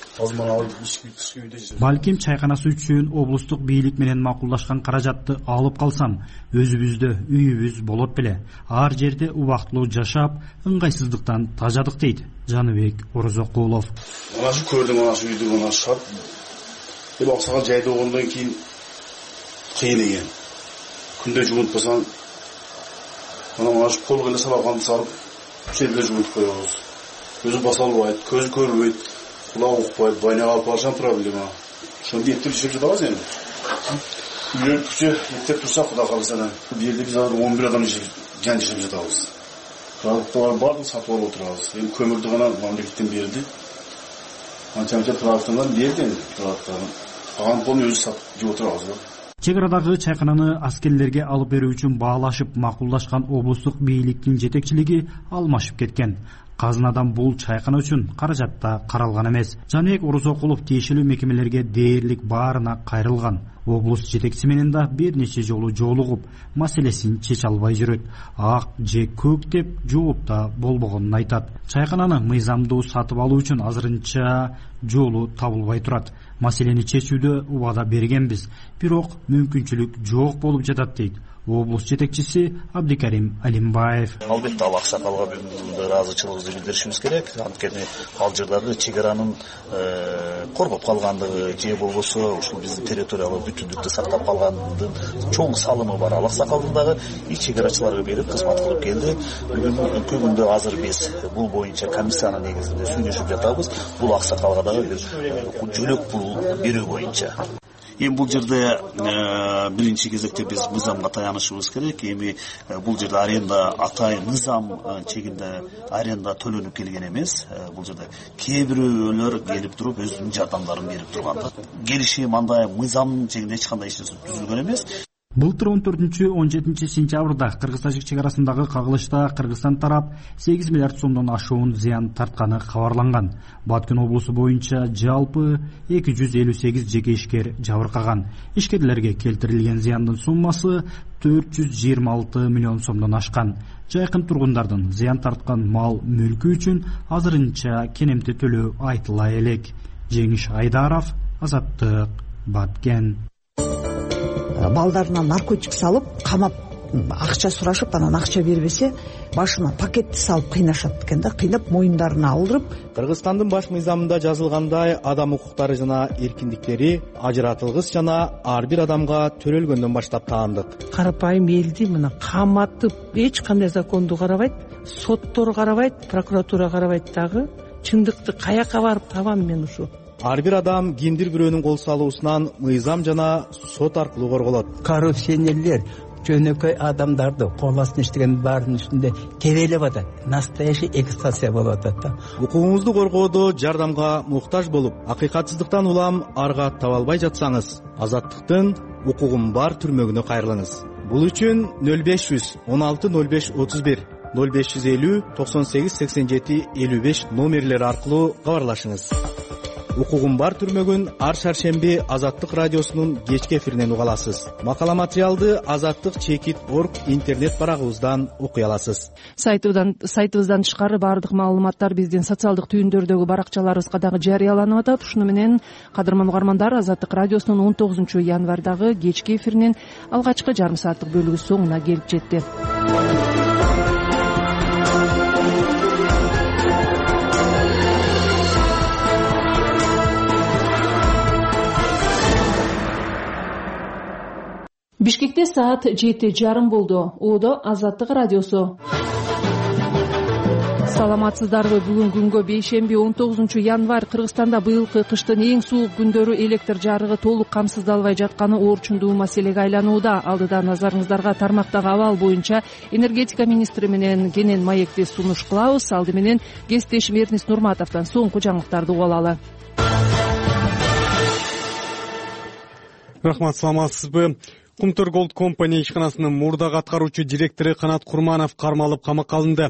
Балким чайканасы үчүн облустук бийлик менен макулдашкан каражатты алып калсам, өзүбүздө үйүбүз болот беле. Ар жерде убактылуу жашап, ыңгайсыздыктан тажадык дейт Жаныбек Орозокулов. Мына ушу көрдүм, мына ушу үйдү, мына шат. Эми аксагал жайда болгондон кийин кыйын экен. Күндө жуунтпасаң, мына ушу кол келе салганды салып, жерге жуунтуп коебуз. Өзү баса албайт, көзү көрбөйт. Кулак укпайт, байнага алып барсам проблема. Ошондо эптеп жашап жатабыз эми. Үйдөн күчө эптеп турса, Кудай кааласа, бул жерде биз азыр 11 адам жашап жатабыз. Продукттар баардыгын сатып алып отурабыз. Эми көмүрдү гана мамлекеттен берди. Анча-мынча продукттардан берди эми, продукттарын. Калган полун өзү сатып жеп отурабыз. Чек арадагы чайкананы аскерлерге алып берүү үчүн баалашып макулдашкан облустук бийликтин жетекчилиги алмашып кеткен. Казынадан бул чайкана үчүн каражатта каралган эмес. Жаныбек Орозокулов тиешелүү мекемелерге дээрлик баарына кайрылган. Облус жетекчиси менен да бир нече жолу жолугуп, маселесин чече албай жүрөт. Ак же көк деп жооп болбогонун айтат. Чайкананы мыйзамдуу сатып алуу үчүн азырынча жолу табылбай турат. Маселени чечүүдө убада бергенбиз, бирок мүмкүнчүлүк жок болуп жатат дейт облус жетекчиси Абдикарим Алимбаев. Албетте ал аксакалга ыраазычылыгыбызды билдиришибиз керек. Анткени ал жердеги чек аранын коргоп калгандыгы же болбосо ушул биздин территориялык бүтүндүктү сактап калгандын чоң салымы бар. Ал аксакалдын дагы чек арачыларга берип кызмат кылып келди. Бүгүнкү күндө азыр биз бул боюнча комиссиянын негизинде сүйлөшүп жатабыз. Бул аксакалга дагы бир жөлөк пул берүү боюнча. Эми бул жерде биринчи кезекте биз мыйзамга таянышыбыз керек. Эми бул жерде аренда атайын мыйзам чегинде аренда төлөнүп келген эмес. Бул жерде кээ бирөөлөр келип туруп өзүнүн жардамдарын берип турган. Келишим андай мыйзам чегинде эч кандай ишин түзүлгөн эмес. Былтыр 14-17 сентябрда Кыргыз-Тажик чек арасындагы кагылышта Кыргызстан тарап 8 миллиард сомдон ашуун зыян тартканы кабарланган. Баткен облусу боюнча жалпы 258 жеке ишкер жабыркаган. Ишкерлерге келтирилген зыяндын суммасы 426 миллион сомдон ашкан. Жайкын тургундардын зыян тарткан мал мүлкү үчүн азырынча кенемти төлөө айтыла элек. Жеңиш Айдаров, Азаттык, Баткен. Балдарына наркотик салып, камап, акча сурашып, анан акча бербесе, башына пакетти салып кыйнашат экен да, кыйнап моюндарына алдырып. Кыргызстандын баш мыйзамында жазылгандай, адам укуктары жана эркиндиктери ажыратылгыс жана ар бир адамга төрөлгөндөн баштап таандык. Карапайым элди мына каматып, эч кандай законду карабайт, соттор карабайт, прокуратура карабайт дагы. Чындыкты каяка барып табам мен ушу? Ар бир адам кимдир бирөөнүн кол салуусунан мыйзам жана сот аркылуу корголот. Коррупционерлер жөнөкөй адамдарды кол астына иштеген баардын үстүндө тебелеп атат. Настоящий эксплуатация болуп атат да. Укугуңузду коргоодо жардамга муктаж болуп, акыйкатсыздыктан улам арга таба албай жатсаңыз, Азаттыктын укугум бар түрмөгүнө кайрылыңыз. Бул үчүн 0500 16 05 31 0550 98 87 55 номерлери аркылуу кабарлашыңыз. укугум бар түрмөгүн ар шаршемби Азаттык радиосунун кечки эфиринен уга аласыз. Макала материалды azattik.org интернет барагыбыздан окуй аласыз. Сайтыбыздан тышкары баардык маалыматтар биздин социалдык түйүндөрдөгү баракчаларыбызга дагы жарыяланып атат. Ушуну менен кадырман угармандар, Азаттык радиосунун 19 январдагы кечки эфиринин алгачкы жарым сааттык бөлүгү соңуна келип жетти. Бишкекте саат 7:30 болду. Оодо Азаттык радиосу. Саламатсыздарбы? Бүгүн күнгө бейшемби 19 январь. Кыргызстанда быйылкы кыштын эң суук күндөрү электр жарыгы толук камсыздалбай жатканы оорчундуу маселеге айланууда. Алдыда назарыңыздарга тармактагы абал боюнча энергетика министри менен кенен маекти сунуш кылабыз. Алды менен кесиптешим Эрнис Нурматовдон соңку жаңылыктарды угуп алалы. Рахмат, саламатсызбы? Кумтөр Голд компания ишканасынын мурдагы аткаруучу директору Канат Курманов кармалып камакка алынды.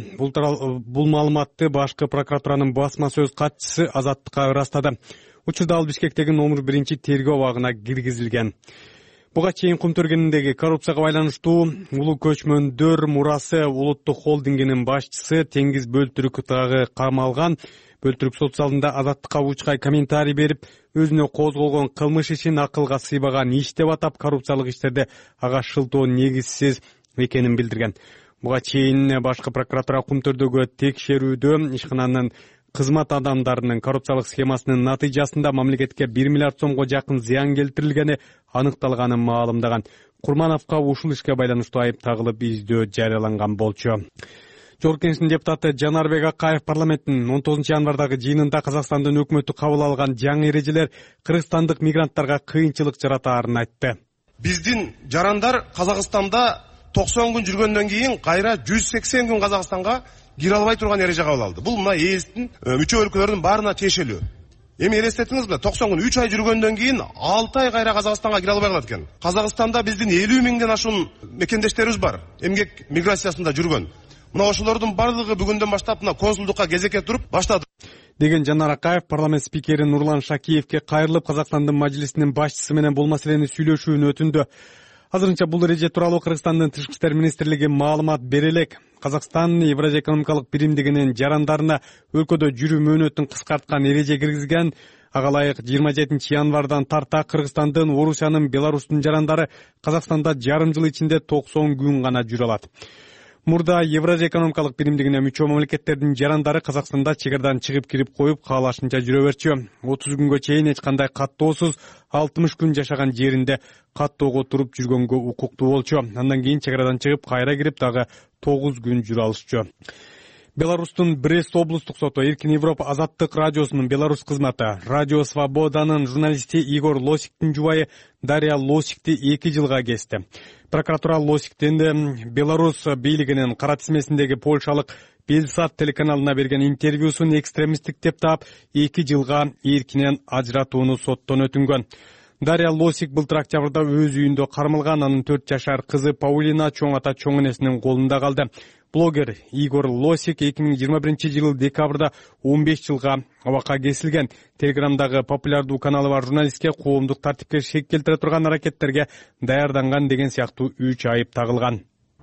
Бул маалыматты башкы прокуратуранын басма сөз катчысы Азаттыкка ырастады. Учурда ал Бишкектеги номер 1 тергөө абагына киргизилген. Буга чейин Кумтөр кениндеги коррупцияга байланыштуу улуу көчмөндөр мурасы улуттук холдингинин башчысы Теңиз Бөлтүрүк дагы камалган. Бөлтүрүк сот залында Азаттыкка учкай комментарий берип, өзүнө козголгон кылмыш ишин акылга сыйбаган иш деп атап, коррупциялык иштерде ага шылтоо негизсиз экенин билдирген. Буга чейин башкы прокуратура Кумтөрдөгү текшерүүдө ишкананын кызмат адамдарынын коррупциялык схемасынын натыйжасында мамлекетке 1 миллиард сомго жакын зыян келтирилгени аныкталганын маалымдаган. Курмановго ушул ишке байланыштуу айып тагылып издөө жарыяланган болчу. Жогорку Кеңештин депутаты Жанарбек Акаев парламенттин 19 январдагы жыйынында Казакстандын өкмөтү кабыл алган жаңы эрежелер кыргызстандык мигранттарга кыйынчылык жаратаарын айтты. Биздин жарандар Казакстанда 90 күн жүргөндөн кийин кайра 180 күн Казакстанга кире албай турган эреже кабыл алды. Бул мына ээстин мүчө өлкөлөрдүн баарына тиешелүү. Эми элестетиңизби, 90 күн 3 ай жүргөндөн кийин 6 ай кайра Казакстанга кире албай калат экен. Казакстанда биздин 50 миңден ашуун мекендештерибиз бар, эмгек миграциясында жүргөн. Мына ошолордун бардыгы бүгүндөн баштап мына консулдукка кезекке туруп баштады деген Жанар Акаев парламент спикери Нурлан Шакиевке кайрылып, Казакстандын мажлисинин башчысы менен бул маселени сүйлөшүүнү өтүндү. Азырынча бул эреже тууралуу Кыргызстандын Тышкы иштер министрлиги маалымат бере элек. Казакстан Евразия экономикалык биримдигинин жарандарына өлкөдө жүрүү мөөнөтүн кыскарткан эреже киргизген. Ага ылайык 27 январдан тарта Кыргызстандын, Орусиянын, Беларустун жарандары Казакстанда жарым жыл ичинде 90 күн гана жүрө алат. Мурда Евразия экономикалык биримдигине мүчө мамлекеттердин жарандары Казакстанда чегарадан чыгып кирип коюп, каалашынча жүрө берчү. 30 күнгө чейин эч кандай каттоосуз 60 күн жашаган жеринде каттоого туруп жүргөнгө укуктуу болчу. Андан кийин чегарадан чыгып, кайра кирип дагы 9 күн жүрө алышчу. Беларустун Брест облустук соту Эркин Европа Азаттык радиосунун Беларусь кызматы Радио Свободанын журналисти Игорь Лосиктин жубайы Дарья Лосикти 2 жылга кести. Прокуратура Лосиктин Беларусь бийлигинин кара тизмесиндеги польшалык Белсат телеканалына берген интервьюсун экстремисттик деп таап 2 жылга эркинен ажыратууну соттон өтүнгөн. Дарья Лосик былтыр октябрда өз үйүндө кармалган, анын 4 жашар кызы Паулина чоң ата чоң энесинин колунда калды. Блогер Игорь Лосик 2021 жылы декабрда 15 жылга абакка кесилген. Телеграмдагы популярдуу каналы бар журналистке коомдук тартипке шек келтире турган аракеттерге даярданган деген сыяктуу 3 айып тагылган.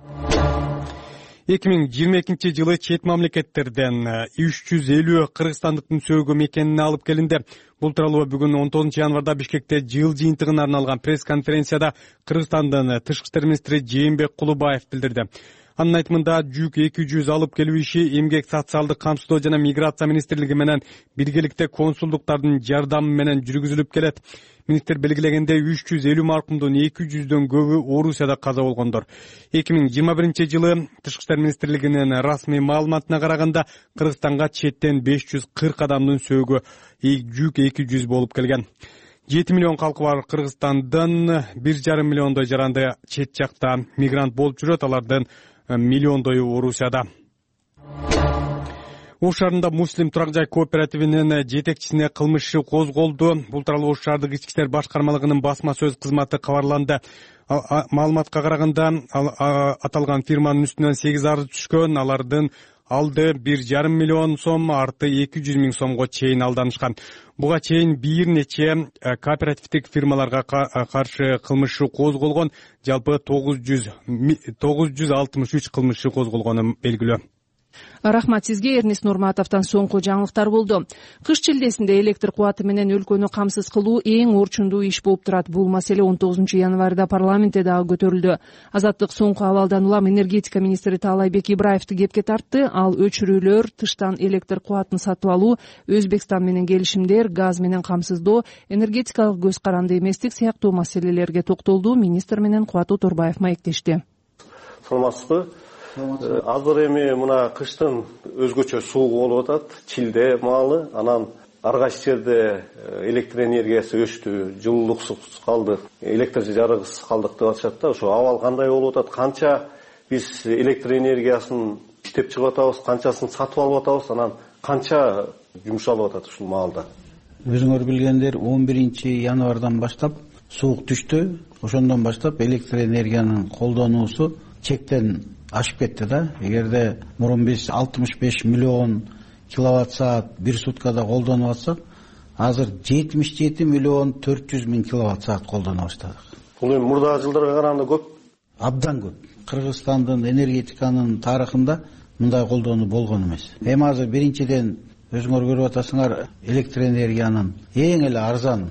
2022 жылы чет мамлекеттерден 350 кыргызстандыктын сөөгө мекенине алып келинди. Бул тууралуу бүгүн 19 январда Бишкекте жыл жыйынтыгына арналган пресс-конференцияда Кыргызстандын Тышкы иштер министри Жээнбек Кулубаев билдирди. Анын айтымында жүк 200 алып келүү иши эмгек социалдык камсыздоо жана миграция министрлиги менен биргеликте консулдуктардын жардамы менен жүргүзүлүп келет. Министр белгилегенде 350 маркумдун 200дөн көбү Орусияда каза болгондор. 2021 жылы Тышкы иштер министрлигинин расмий маалыматына караганда Кыргызстанга четтен 540 адамдын сөөгө жүк 200 болуп келген. 7 миллион калкы бар Кыргызстандын 1,5 миллиондой жаранды чет жакта мигрант болуп жүрөт, алардын миллиондою Орусияда. Ош шаарында Муслим турак жай кооперативинин жетекчисине кылмыш иши козголду. Бул тууралуу Ош шаардык ички иштер башкармалыгынын басма сөз кызматы кабарланды. Маалыматка караганда аталган фирманын үстүнөн 8 арыз түшкөн, алардын алды 1,5 миллион сом, арты 200 миң сомго чейин алданышкан. Буга чейин бир нече кооперативдик фирмаларга каршы кылмыш козголгон, жалпы 963 кылмыш козголгону белгилүү. Рахмат сизге. Эрнест Нурматовдон соңку жаңылыктар болду. Кыш чилдесинде электр кубаты менен өлкөнү камсыз кылуу эң орчундуу иш болуп турат. Бул маселе 19 январда парламентте дагы көтөрүлдү. Азаттык соңку абалдан улам энергетика министри Таалайбек Ибраевди кепке тартты. Ал өчүрүүлөр, тыштан электр кубатын сатып алуу, Өзбекстан менен келишимдер, газ менен камсыздоо, энергетикалык көз каранды эместик сыяктуу маселелерге токтолду. Министр менен Кубат Оторбаев маектешти. Саламатсызбы? Азыр эми мына кыштын өзгөчө суугу болуп атат, чилде маалы, анан ар кайсы жерде электр энергиясы өчтү, жылуулуксуз калдык, электр жарыгысыз калдык деп атышат да. Ошо абал кандай болуп атат, канча биз электр энергиясын иштеп чыгып атабыз, канчасын сатып алып атабыз, анан канча жумшалып атат ушул маалда. Өзүңөр билгендер 11 январдан баштап суук түштү. Ошондон баштап электр энергиянын колдонуусу чектен ашып кетти да. Эгерде мурун биз 65 миллион киловатт саат бир суткада колдонуп атсак, азыр 77 миллион 400 миң киловатт саат колдоно баштадык. Бул эми мурдагы жылдарга караганда көп? Абдан көп. Кыргызстандын энергетиканын тарыхында мындай колдонуу болгон эмес. Эми азыр биринчиден өзүңөр көрүп атасыңар, электр энергиянын эң эле арзан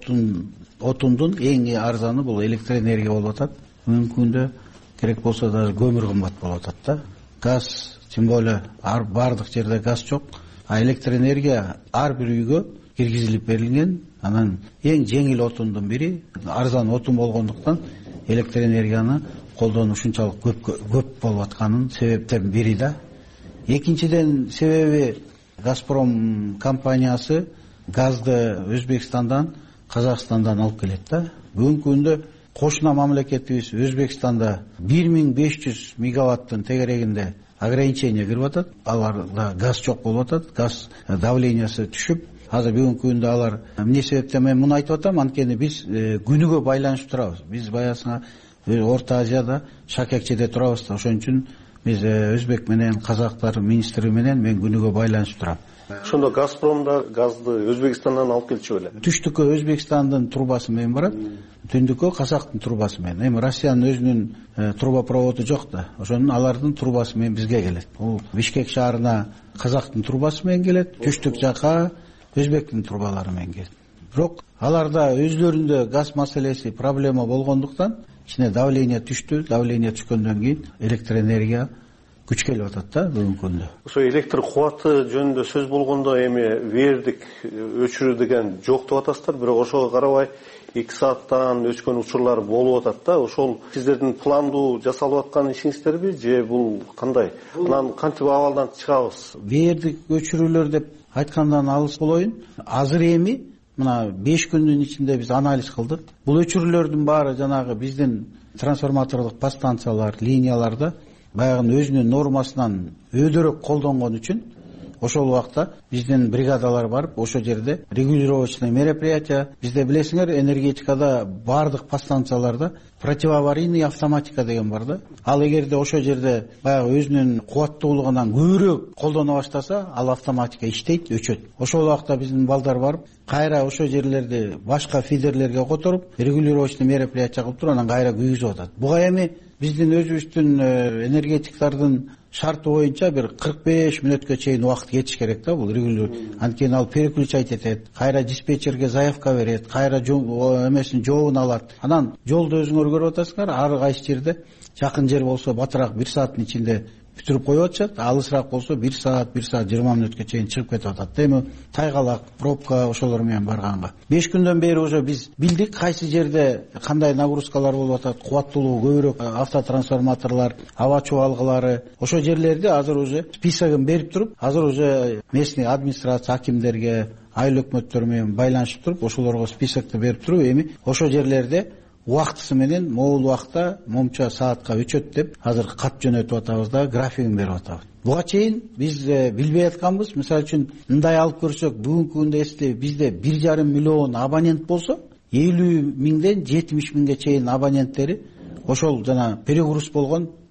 отундун эң арзаны бул электр энергия болуп атат. Бүгүнкү күндө керек болсо даже көмүр кымбат болуп атат да. Газ, тем более бардык жерде газ жок, а электр энергия ар бир үйгө киргизилип берилген. Анан эң жеңил отундун бири, арзан отун болгондуктан электр энергияны колдонуу ушунчалык көп болуп атканын себептеринин бири да. Экинчиден себеби Газпром компаниясы газды Өзбекстандан, Казакстандан алып келет да. Бүгүнкү күндө кошуна мамлекетибиз Өзбекстанда 1500 мегаваттын тегерегинде ограничение кирип атат. Аларда газ жок болуп атат, газ давлениясы түшүп. Азыр бүгүнкү күндө алар эмне себептен мен муну айтып атам, анткени биз күнүгө байланышып турабыз. Биз баягысына Орто Азияда Шакекчеде турабыз да. Ошон үчүн биз өзбек менен казактар министри менен мен күнүгө байланышып турам. Ошондо Газпромда газды Өзбекстандан алып келчү беле? Түштүккө Өзбекстандын трубасы менен барат, түндүккө Казактын трубасы менен. Эми Россиянын өзүнүн трубопроводу жок да. Ошонун алардын трубасы менен бизге келет. Бул Бишкек шаарына Казактын трубасы менен келет, түштүк жака Өзбектин трубалары менен келет. Бирок аларда өзлөрүндө газ маселеси проблема болгондуктан ичине давление түштү. Давление түшкөндөн кийин электр энергия күч келип атат да бүгүнкү күндө. Ошо электр кубаты жөнүндө сөз болгондо эми бердик, өчүрүү деген жок деп атасыздар, бирок ошого карабай 2 сааттан өчкөн учурлар болуп атат да. Ошол сиздердин пландуу жасалып аткан ишиңиздерби же бул кандай? Анан кантип абалдан чыгабыз? Бердик, өчүрүүлөр деп айткандан алыс болоюн. Азыр эми мына 5 күндүн ичинде биз анализ кылдык. Бул өчүрүүлөрдүн баары жанагы биздин трансформаторлук подстанциялар, линияларда баягы өзүнүн нормасынан өйдөрөөк колдонгон үчүн ошол убакта биздин бригадалар барып, ошол жерде регулировочный мероприятия, бизде билесиңер, энергетикада бардык подстанцияларда противоаварийный автоматика деген бар да. Ал эгерде ошол жерде баягы өзүнүн кубаттуулугунан көбүрөөк колдоно баштаса, ал автоматика иштейт, өчөт. Ошол убакта биздин балдар барып, кайра ошол жерлерди башка фидерлерге которуп, регулировочный мероприятия кылып туруп, анан кайра күйгүзүп атат. Буга эми биздин өзүбүздүн энергетиктардын шарты боюнча бир 45 мүнөткө чейин убакыт кетиш керек да бул регулировать. Анткени ал переключать этет, кайра диспетчерге заявка берет, кайра эмесин жообун алат. Анан жолду өзүңөр көрүп атасыңар, ар кайсы жерде жакын жер болсо батыраак 1 сааттын ичинде бүтүрүп коюп атышат, алысыраак болсо 1 саат 20 мүнөткө чейин чыгып кетип атат. Эми тайгалак, пробка ошолор менен барганга 5 күндөн бери уже биз билдик кайсы жерде кандай нагрузкалар болуп атат, кубаттуулугу көбүрөөк автотрансформаторлор, аба чубалгылары. Ошол жерлерди азыр уже списогун берип туруп, азыр уже местный администрация акимдерге, айыл өкмөттөр менен байланышып туруп, ошолорго списокты берип туруп, эми ошол жерлерде убактысы менен могул убакта момча саатка өчөт деп азыр кат жөнөтүп атабыз да, графигин берип атабыз. Буга чейин биз билбей атканбыз. Мисалы үчүн мындай алып көрсөк, бүгүнкү күндө эсте бизде 1,5 миллион абонент болсо, 50 миңден 70 миңге чейин абоненттери ошол жана перегруз болгон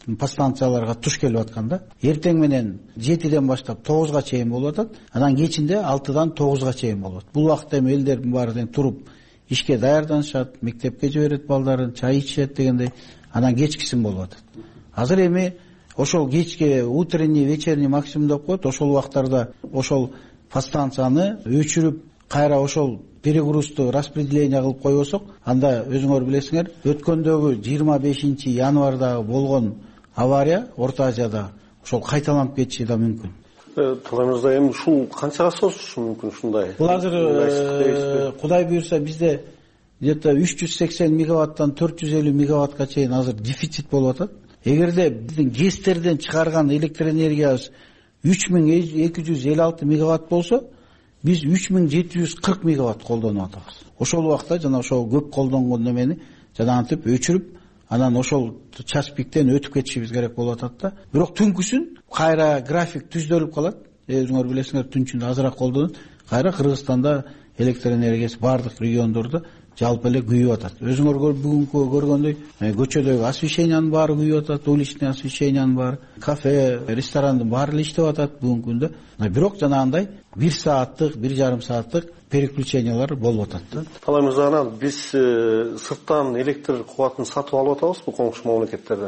подстанцияларга туш келип аткан да. Эртең менен 7ден баштап 9га чейин болуп атат. Анан кечинде 6дан 9га чейин болот. Бул убакытта эми элдердин баары тең туруп ишке даярданышат, мектепке жиберет балдарын, чай ичишет дегендей. Анан кечкисин болуп атат. Азыр эми ошол кечки утренний, вечерний максимум деп коет. Ошол убактарда ошол подстанцияны өчүрүп, кайра ошол перегрузду распределение кылып койбосок, анда өзүңөр билесиңер, өткөндөгү 25 январдагы болгон авария Орто Азияда ошол кайталанып кетиши да мүмкүн. Талай мырза, эми ушул канчага созулушу мүмкүн ушундай? Бул азыр Кудай буйрса бизде где-то 380 мегаваттан 450 мегаваттка чейин азыр дефицит болуп атат. Эгерде биздин ГЭСтерден чыгарган электр энергиябыз 3256 мегаватт болсо, биз 3740 мегаватт колдонуп атабыз. Ошол убакта жана ошол көп колдонгон немени жанагынтип өчүрүп, анан ошол час пиктен өтүп кетишибиз керек болуп атат да. Бирок түнкүсүн кайра график түздөлүп калат. Өзүңөр билесиңер, түнчүндө азыраак колдонот. Кайра Кыргызстанда электр энергиясы бардык региондордо жалпы эле күйүп атат. Өзүңөр бүгүнкү көргөндөй көчөдөгү освещениянын баары күйүп атат, уличный освещениянын баары, кафе, ресторандын баары эле иштеп атат бүгүнкү күндө. Бирок жанагындай 1 сааттык, 1,5 сааттык переключениялар болуп атат да. Талай мырза, анан биз сырттан электр кубатын сатып алып атабызбы коңшу мамлекеттерден?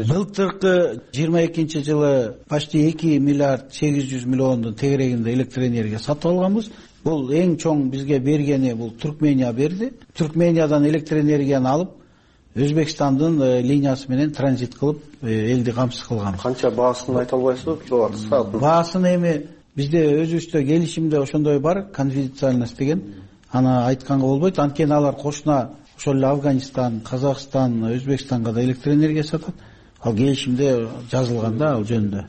Былтыркы 22-жылы почти 2 миллиард 800 миллиондун тегерегинде электр энергия сатып алганбыз. Бул эң чоң бизге бергени бул Түркмения берди. Түркмениядан электр энергияны алып, Өзбекстандын линиясы менен транзит кылып, элди камсыз кылган. Канча баасын айта албайсызбы киловатт саатын? Баасын эми бизде өзүбүздө келишимде ошондой бар, конфиденциальность деген. Аны айтканга болбойт. Анткени алар кошуна ошол эле Афганистан, Казакстан, Өзбекстанга да электр энергия сатат. Ал келишимде жазылган да ал жөнүндө.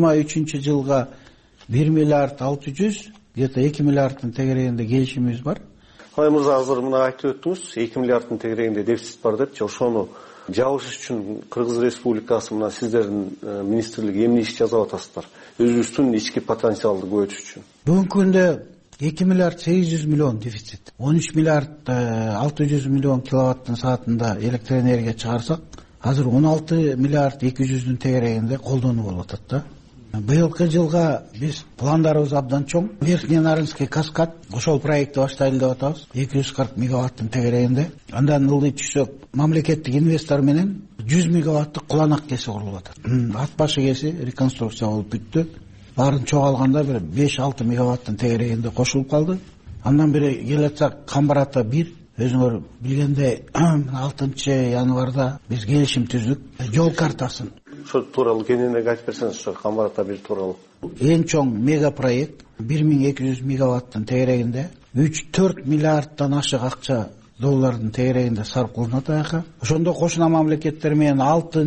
23-жылга 1 миллиард 600, где-то 2 миллиардтын тегерегинде келишимибиз бар. Калай мырза, азыр мына айтып өттүңүз, 2 миллиардтын тегерегинде дефицит бар депчи. Ошону жабыш үчүн Кыргыз Республикасы мына сиздердин министрлиги эмне иш жасап атасыздар? Өзүбүздүн ички потенциалды көбөйтүш үчүн. Бүгүнкү күндө 2 миллиард 800 миллион дефицит. 13 миллиард 600 миллион киловаттын саатында электр энергия чыгарсак, азыр 16 миллиард 200-дүн тегерегинде колдонуу болуп атат да. Быйылкы жылга биз пландарыбыз абдан чоң. Верхний Нарынский каскад ошол проектти баштайлы деп атабыз. 240 мегаваттын тегерегинде. Андан ылдый түшсөк, мамлекеттик инвестор менен 100 мегаваттык куланак кеси курулуп атат. Ат башы кеси реконструкция болуп бүттү. Баарын чогалганда бир 5-6 мегаваттын тегерегинде кошулуп калды. Андан бери келатсак, Камбарата 1, өзүңөр билгендей 6 январда биз келишим түздүк. Жол картасын. Ошол тууралуу кененирээк айтып берсеңиз, ошо Камбарата 1 тууралуу. Эң чоң мега проект 1200 мегаваттын тегерегинде 3-4 миллиардтан ашык акча доллардын тегерегинде сарп кылынат аяка. Ошондо кошуна мамлекеттер менен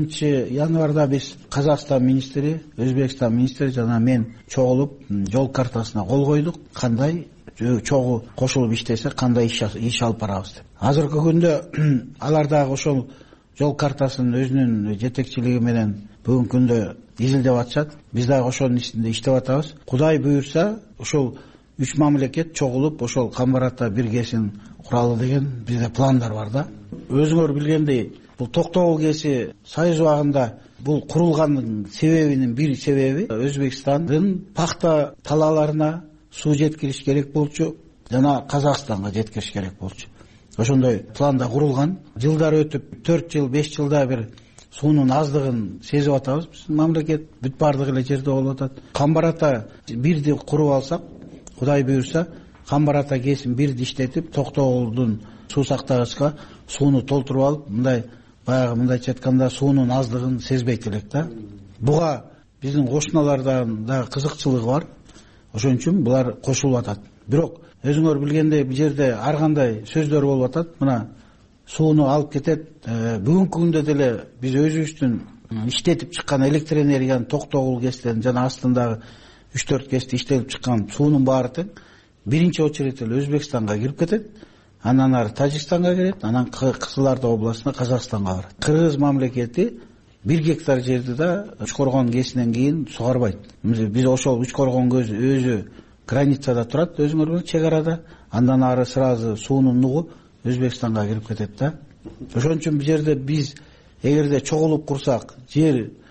6 январда биз Казакстан министри, Өзбекстан министри жана мен чогулуп жол картасына кол койдук. Кандай чогуу кошулуп иштесе, кандай иш алып барабыз деп. Азыркы күндө алар дагы ошол жол картасын өзүнүн жетекчилиги менен бүгүнкү күндө изилдеп атышат. Биз дагы ошонун ичинде иштеп атабыз. Кудай буйрса, ошол 3 мамлекет чогулуп ошол Камбарата биргесин куралы деген бизде пландар бар да. Өзүңөр билгендей, бул Токтогул кеси Союз убагында бул курулганын себебинин бир себеби Өзбекстандын пахта талааларына суу жеткириш керек болчу, жана Казакстанга жеткириш керек болчу. Ошондой планда курулган. Жылдар өтүп 4 жыл, 5 жылда бир суунун аздыгын сезип атабыз. Биздин мамлекет бүт бардык эле жерде болуп атат. Камбарата бирди куруп алсак, Кудай буйрса, Камбарата кесин бирди иштетип, Токтогулдун суу сактагычка сууну толтуруп алып, баягы мындайча айтканда суунун аздыгын сезбейт элек да. Буга биздин кошуналардан да кызыкчылыгы бар. Ошон үчүн булар кошулуп атат. Бирок өзүңөр билгендей, бул жерде ар кандай сөздөр болуп атат. Мына сууну алып кетет. Бүгүнкү күндө деле биз өзүбүздүн иштетип чыккан электр энергиянын Токтогул кесинен жана астындагы 3-4 кесте иштелип чыккан суунун баары тең биринчи очередь эле Өзбекстанга кирип кетет. Андан ары Тажикстанга кирет, анан Кызыл Орда областына Казакстанга барат. Кыргыз мамлекети 1 гектар жерди да Учкоргон кесинен кийин сугарбайт. Биз ошол Учкоргон көзү өзү границада турат, өзүңөр билет, чек арада. Андан ары сразу суунун нугу Өзбекстанга кирип кетет да. Ошон үчүн бул жерде биз эгерде чогулуп курсак, жер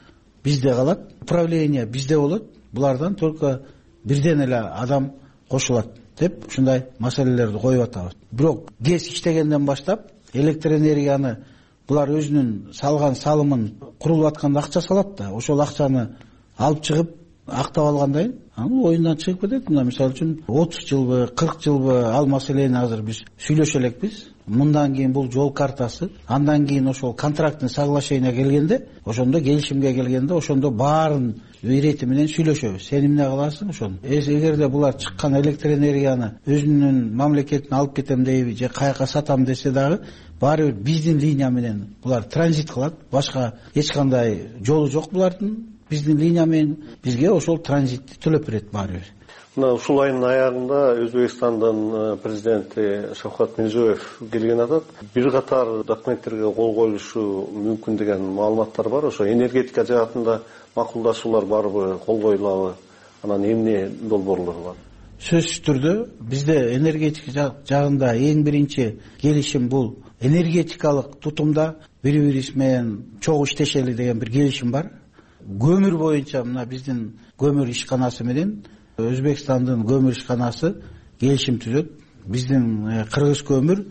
бизде калат, управление бизде болот, булардан только бирден эле адам кошулат деп ушундай маселелерди коюп атабыз. Бирок ГЭС иштегенден баштап электр энергияны булар өзүнүн салган салымын курулуп атканда акча салат да, ошол акчаны алып чыгып актап алгандан кийин оюндан чыгып кетет. Мына мисалы үчүн 30 жылбы 40 жылбы ал маселени азыр биз сүйлөшө элекпиз. Мындан кийин бул жол картасы, андан кийин ошол контрактный соглашение келгенде, ошондо келишимге келгенде, ошондо баарын ирети менен сүйлөшөбүз. Сен эмне кыласың ошону? Эгерде булар чыккан электр энергияны өзүнүн мамлекетине алып кетем дейби же каяка сатам десе дагы, баары бир биздин линия менен булар транзит кылат. Башка эч кандай жолу жок булардын. Биздин линия менен бизге ошол транзитти төлөп берет баары бир. Мына ушул айдын аягында Өзбекстандын президенти Шавкат Мирзиёев келген атат. Бир катар документтерге кол коюлушу мүмкүн деген маалыматтар бар. Ошо энергетика жаатында макулдашуулар барбы, кол коюлабы, анан эмне долбоорлор бар? Сөзсүз түрдө бизде энергетика жагында эң биринчи келишим бул энергетикалык тутумда бири-бирибиз менен чогуу иштешели деген бир келишим бар. Көмүр боюнча мына биздин көмүр ишканасы менен Өзбекстандын көмүр ишканасы келишим түзөт. Биздин кыргыз көмүр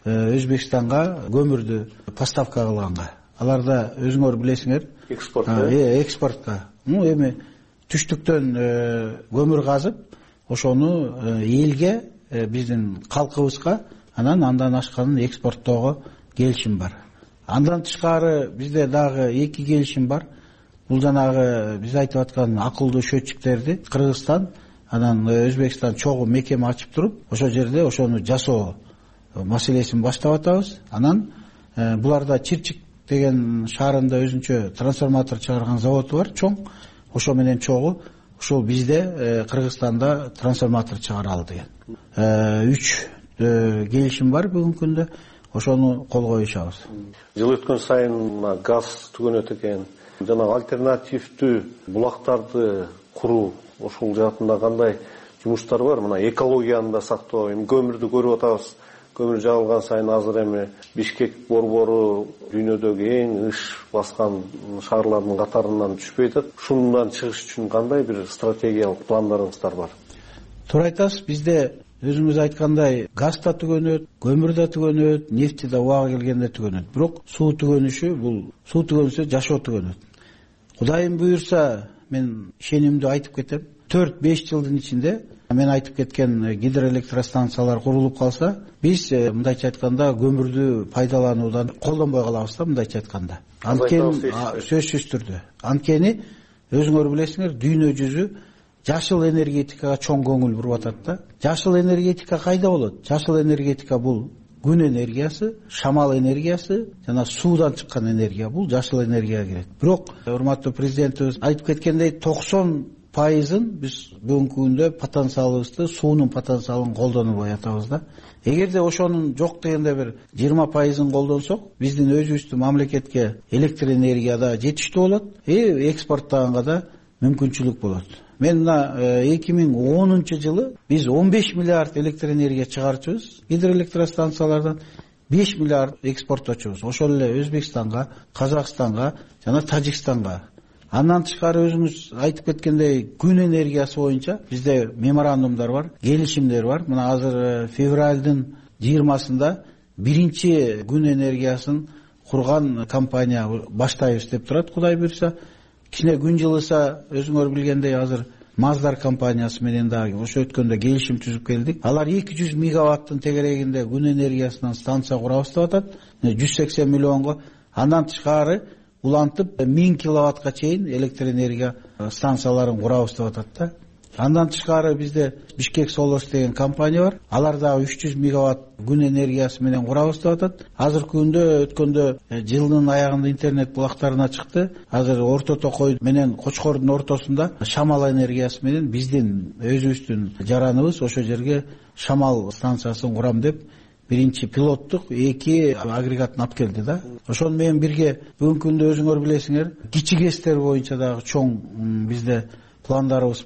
Өзбекстанга көмүрдү поставка кылганга. Аларда өзүңөр билесиңер, экспортко. Эми түштүктөн көмүр казып, ошону элге, биздин калкыбызга, андан ашканын экспорттоого келишим бар. Андан тышкары бизде дагы 2 келишим бар. Бул жанагы биз айтып аткан акылдуу счетчиктерди Кыргызстан, анан Өзбекстан чогуу мекеме ачып туруп, ошол жерде ошону жасоо маселесин баштап атабыз. Анан буларда Чирчик деген шаарында өзүнчө трансформатор чыгарган заводу бар, чоң. Ошо менен чогуу ушул бизде Кыргызстанда трансформатор чыгаралы деген 3 келишим бар бүгүнкү күндө. Ошону кол коюшабыз. Жыл өткөн сайын газ түгөнөт экен. Жана альтернативдүү булактарды куруу ошол жаатында кандай жумуштар бар? Мына экологияны да сактоо, эми көмүрдү көрүп атабыз. Көмүр жагылган сайын азыр эми Бишкек борбору дүйнөдөгү эң ыш баскан шаарлардын катарынан түшпөй атат. Ушундан чыгыш үчүн кандай бир стратегиялык пландарыңыздар бар? Туура айтасыз, бизде өзүңүз айткандай газ да түгөнөт, көмүр да түгөнөт, нефти да убагы келгенде түгөнөт. Бирок суу түгөнүшү бул суу түгөнсө жашоо түгөнөт. Кудайым буйрса, мен ишенимдүү айтып кетем. 4-5 жылдын ичинде мен айтып кеткен гидроэлектростанциялар курулуп калса, биз мындайча айтканда көмүрдү пайдалануудан колдонбой калабыз да, мындайча айтканда. Анткени сөзсүз түрдө. Анткени өзүңөр билесиңер, дүйнө жүзү жашыл энергетикага чоң көңүл буруп атат да. Жашыл энергетика кайда болот? Жашыл энергетика бул күн энергиясы, шамал энергиясы жана суудан чыккан энергия, бул жашыл энергияга кирет. Бирок урматтуу президентибиз айтып кеткендей 90% биз бүгүнкү күндө потенциалыбызды, суунун потенциалын колдонбой атабыз да. Эгерде ошонун жок дегенде бир 20% колдонсок, биздин өзүбүздүн мамлекетке электр энергияда жетиштүү болот, экспорттаганга да мүмкүнчүлүк болот. Мен мына 2010 жылы биз 15 миллиард электр энергия чыгарчубуз, гидроэлектростанциялардан 5 миллиард экспортточубуз. Ошол эле Өзбекстанга, Казакстанга жана Тажикстанга. Андан тышкары өзүңүз айтып кеткендей күн энергиясы боюнча бизде меморандумдар бар, келишимдер бар. Мына азыр февралдын 20-сында биринчи күн энергиясын курган компания баштайбыз деп турат, Кудай буйрса. Кичине күн жылыса, өзүңөр билгендей азыр Маздар компаниясы менен дагы ошо өткөндө келишим түзүп келдик. Алар 200 мегаваттын тегерегинде күн энергиясынан станция курабыз деп атат, 180 миллионго. Андан тышкары улантып 1000 киловаттка чейин электр энергия станцияларын курабыз деп атат да. Андан тышкары бизде Бишкек Солос деген компания бар. Алар дагы 300 мегаватт күн энергиясы менен курабыз деп атат. Азыркы күндө өткөндө жылдын аягында интернет булактарына чыкты. Азыр Орто Токой менен Кочкордун ортосунда шамал энергиясы менен биздин өзүбүздүн жараныбыз ошо жерге шамал станциясын курам деп биринчи пилоттук 2 агрегатын алып келди да. Ошону менен бирге бүгүнкү күндө өзүңөр билесиңер, кичи ГЭСтер боюнча дагы чоң бизде пландарыбыз бар.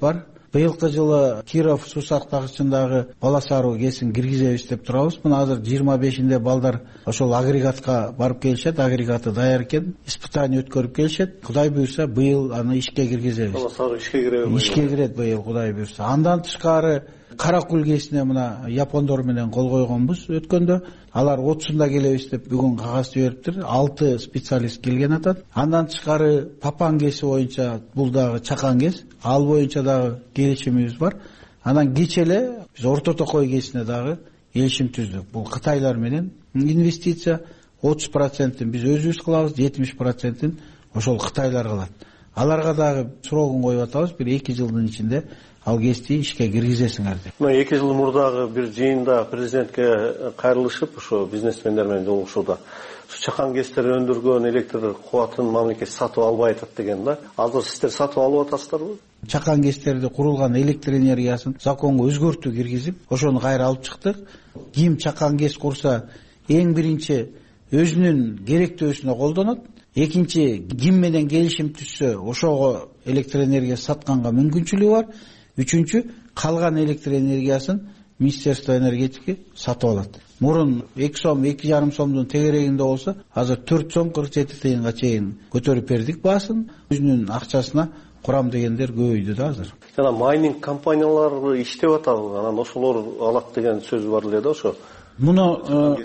быйылкы жылы Киров суу сактагычындагы Бала Саруу КЭСин киргизебиз деп турабыз. Мына азыр 25-inde балдар ошол агрегатка барып келишет, агрегаты даяр экен, испытание өткөрүп келишет. Кудай буйрса быйыл аны ишке киргизебиз. Бала Саруу ишке киреби? Ишке кирет быйыл, Кудай буйрса. Андан тышкары Каракөл КЭСине мына япондор менен кол койгонбуз өткөндө. Алар 30-да келебиз деп бүгүн кагаз жибериптир. 6 специалист келген атат. Андан тышкары Папан КЭСи боюнча бул дагы чакан КЭС, ал боюнча дагы келишимибиз бар. Анан кече эле биз Орто Токой КЭСине дагы келишим түздүк. Бул Кытайлар менен инвестиция 30%-ин биз өзүбүз кылабыз, 70%-ин ошол Кытайлар кылат. Аларга дагы срогун коюп атабыз, бир 2 жылдын ичинде ал КЭСти ишке киргизесиңер деп. Мына 2 жыл мурдагы бир жыйында президентке кайрылышып, ошо бизнесмендер менен жолугушууда чакан КЭСтер өндүргөн электр кубатын мамлекет сатып албай атат деген да. Азыр сиздер сатып алып атасыздарбы? Чакан КЭСтерди курулган электр энергиясын законго өзгөртүү киргизип, ошону кайра алып чыктык. Ким чакан КЭС курса, эң биринчи өзүнүн керектөөсүнө колдонот. Экинчи, ким менен келишим түзсө, ошого электр энергия сатканга мүмкүнчүлүгү бар. Үчүнчү, калган электр энергиясын Министерство энергетики сатып алат. Мурун 2 сом, 2,5 сомдун тегерегинде болсо, азыр 4 сом 47 тыйынга чейин көтөрүп бердик баасын. Өзүнүн акчасына курам дегендер көбөйдү да азыр. Жана майнинг компаниялары иштеп атабы, анан ошолор алат деген сөз бар эле да ошо. Муну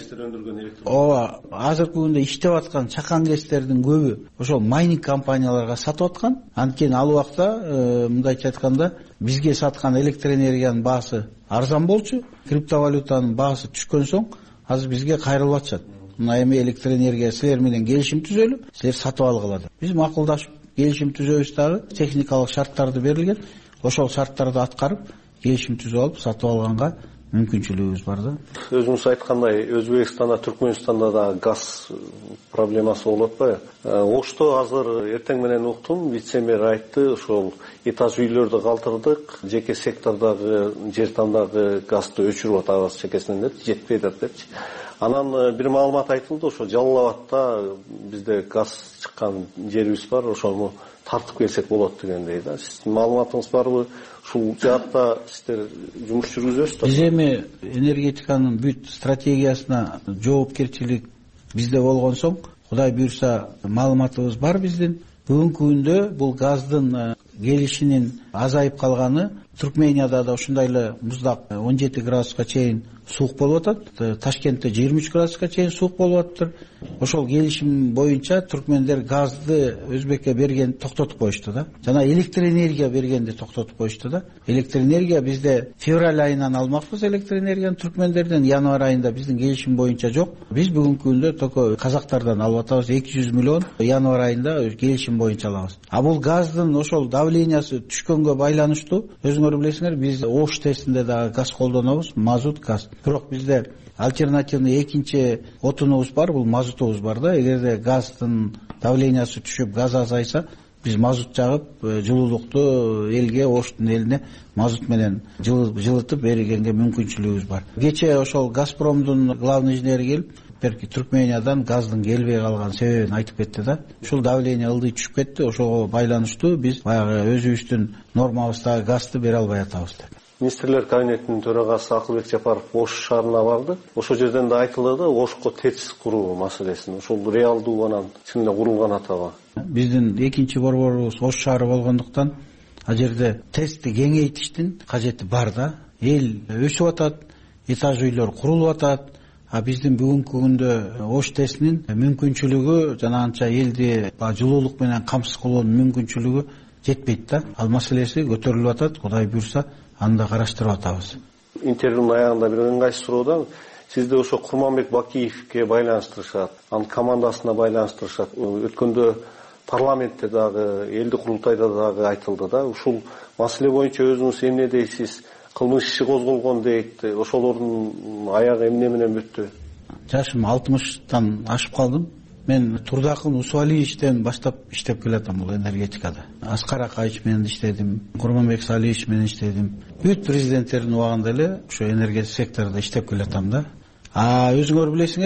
ооба, азыркы күндө иштеп аткан чакан КЭСтердин көбү ошол майнинг компанияларга сатып аткан. Анткени ал убакта мындайча айтканда бизге саткан электр энергиянын баасы арзан болчу, криптовалютанын баасы түшкөн соң азыр бизге кайрылып атышат. Мына эми электр энергия силер менен келишим түзөлүп, силер сатып алгыла деп. Биз макулдашып келишим түзөбүз дагы, техникалык шарттарды берилген. Ошол шарттарды аткарып, келишим түзүп алып сатып алганга мүмкүнчүлүгүбүз бар да. Өзүңүз айткандай, Өзбекстанда, Түркмөнстанда да газ проблемасы болуп атпайбы? Ошто азыр эртең менен уктум, вице-мэр айтты, ошол этаж үйлөрдү калтырдык, жеке сектордогу жер тандагы газды өчүрүп атабыз чекесинен деп, жетпей атат депчи. Анан бир маалымат айтылды, ошо Жалал Абадта бизде газ чыккан жерибиз бар, ошону тартып келсек болот дегендей да. Сиздин маалыматыңыз барбы? Ушул жаатта сиздер жумуш жүргүзөсүзбү? Биз эми энергетиканын бүт стратегиясына жоопкерчилик бизде болгон соң, Кудай буйрса маалыматыбыз бар биздин. Бүгүнкү күндө бул газдын келишинин азайып калганы, Түркменияда да ушундай эле муздак 17 градуска чейин суук болуп атат. Ташкентте 23 градуска чейин суук болуп атыптыр. Ошол келишим боюнча түркмендер газды Өзбекке берген токтотуп коюшту да. Жана электр энергия бергенди токтотуп коюшту да. Электр энергия бизде февраль айынан алмакпыз электр энергияны түркмендерден, январь айында биздин келишим боюнча жок. Биз бүгүнкү күндө только казактардан алып атабыз, 200 миллион январь айында келишим боюнча алабыз. А бул газдын ошол давлениясы түшкөнгө байланыштуу, өзүңөр билесиңер, биз Ош тестинде дагы газ колдонобуз, мазут, газ. Бирок бизде альтернативный экинчи отунубуз бар, бул мазутубуз бар да. Эгерде газдын давлениясы түшүп, газ азайса, биз мазут жагып, жылуулукту элге, Оштун элине мазут менен жылытып бергенге мүмкүнчүлүгүбүз бар. Кече ошол Газпромдун главный инженери келип, берки Түркмениядан газдын келбей калган себебин айтып кетти да. Ушул давление ылдый түшүп кетти, ошого байланыштуу биз баягы өзүбүздүн нормабыздагы газды бере албай атабыз деп. Министрлер кабинетинин төрагасы Акылбек Жапаров Ош шаарына барды. Ошол жерден да айтылды да, Ошко ТЭЦ куруу маселесин. Ошол реалдуу анан чынында курулган атабы? Биздин экинчи борборубуз Ош шаары болгондуктан, ал жерде ТЭЦти кеңейтиштин кажети бар да. Эл өсүп атат, этаж үйлөр курулуп атат. А биздин бүгүнкү күндө Ош ТЭЦинин мүмкүнчүлүгү жана анча элди жылуулук менен камсыз кылуунун мүмкүнчүлүгү жетпейт да. Ал маселеси көтөрүлүп атат, Кудай буйрса аны да караштырып атабыз. Интервьюнун аягында бир ыңгайсыз суроода сизди ошо Курманбек Бакиевке байланыштырышат, анын командасына байланыштырышат. Өткөндө парламентте дагы, элдик курултайда дагы айтылды да. Ушул маселе боюнча өзүңүз эмне дейсиз? Кылмыш иши козголгон дейт. Ошолордун аягы эмне менен бүттү? Жашым 60тан ашып калдым. Мен Турдакын Усуалиевичтен баштап иштеп келатам бул энергетикада. Аскар Акаевич менен иштедим, Курманбек Салиевич менен иштедим. Бүт президенттердин убагында эле ошо энергетика секторунда иштеп келатам да. Өзүңөр билесиңер,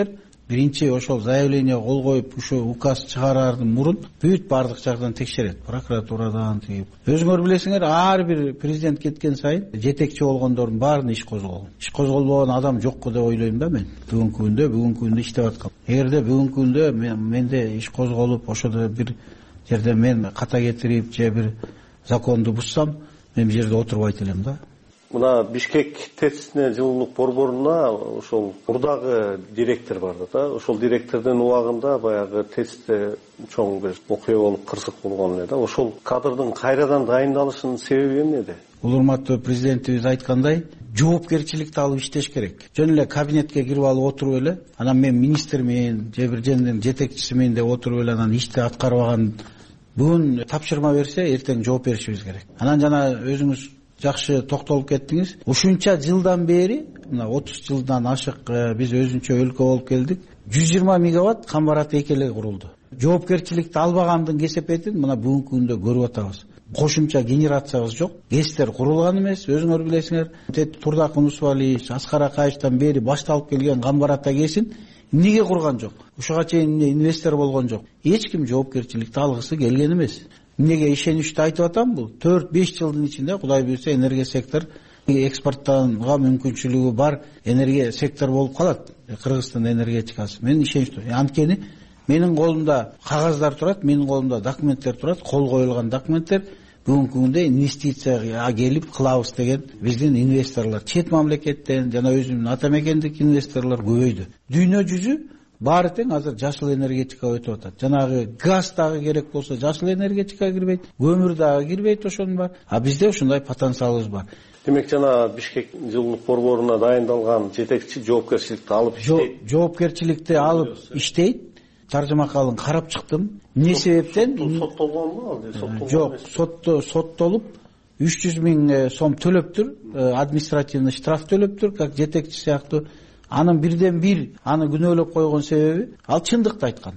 биринчи ошол заявление кол коюп ушу указ чыгарардын мурун бүт баардык жактан текшерет, прокуратурадан тиги. Өзүңөр билесиңер, ар бир президент кеткен сайын жетекчи болгондордун баарына иш козголгон. Иш козголбогон адам жокку деп ойлойм да мен. Бүгүнкү күндө иштеп аткан. Эгерде бүгүнкү күндө менде иш козголуп, ошодо бир жерде мен ката кетирип же бир законду бузсам, мен бул жерде отурбайт элем да. Мына Бишкек ТЭЦне жылуулук борборуна ошол мурдагы директор барды да. Ошол директордун убагында баягы ТЭЦте чоң бир окуя болуп кырсык болгон эле да. Ошол кадрдын кайрадан дайындалышынын себеби эмнеде? Урматтуу президентибиз айткандай, жоопкерчиликти алып иштеш керек. Жөн эле кабинетке кирип алып отуруп эле, анан мен министрмин, же бир жердин жетекчисимин деп отуруп эле анан ишти аткарбаган бүгүн тапшырма берсе, эртең жооп беришибиз керек. Анан жана өзүңүз жакшы токтолуп кеттиңиз. Ушунча жылдан бери, мына 30 жылдан ашык биз өзүнчө өлкө болуп келдик. 120 мегаватт Камбарат экелеги курулду. Жоопкерчиликти албагандын кесепетин мына бүгүнкү күндө көрүп атабыз. Кошумча генерациябыз жок, ГЭСтер курулган эмес. Өзүңөр билесиңер, Турдак Мунусубалиевич, Аскар Акаевичтен бери башталып келген Камбарат эгесин эмнеге курган жок? Ушуга чейин инвестор болгон жок. Эч ким жоопкерчиликти алгысы келген эмес. Эмнеге ишеничти айтып атам, бул 4-5 жылдын ичинде Кудай буйрса энергия сектор экспорттоого мүмкүнчүлүгү бар энергия сектор болуп калат. Кыргызстан энергетикасы. Мен ишеничтүү. Анткени менин колумда кагаздар турат, менин колумда документтер турат, кол коюлган документтер. Бүгүнкү күндө инвестицияга келип кылабыз деген биздин инвесторлор чет мамлекеттен жана өзүмдүн ата мекендик инвесторлор көбөйдү. Дүйнө жүзү баары тең азыр жашыл энергетикага өтүп атат. Жанагы газ дагы керек болсо жашыл энергетикага кирбейт, көмүр дагы кирбейт, ошонун бар. А бизде ушундай потенциалыбыз бар. Демек жана Бишкек жылуулук борборуна дайындалган жетекчи жоопкерчиликти алып иштейт. Жоопкерчиликти алып иштейт. Таржымакалын карап чыктым. Эмне себептен? Соттолгонбу алды? Жок, соттолуп 300 миң сом төлөптүр, административный штраф төлөптүр, как жетекчи сыяктуу. Анын бирден бир аны күнөөлөп койгон себеби, ал чындыкты айткан.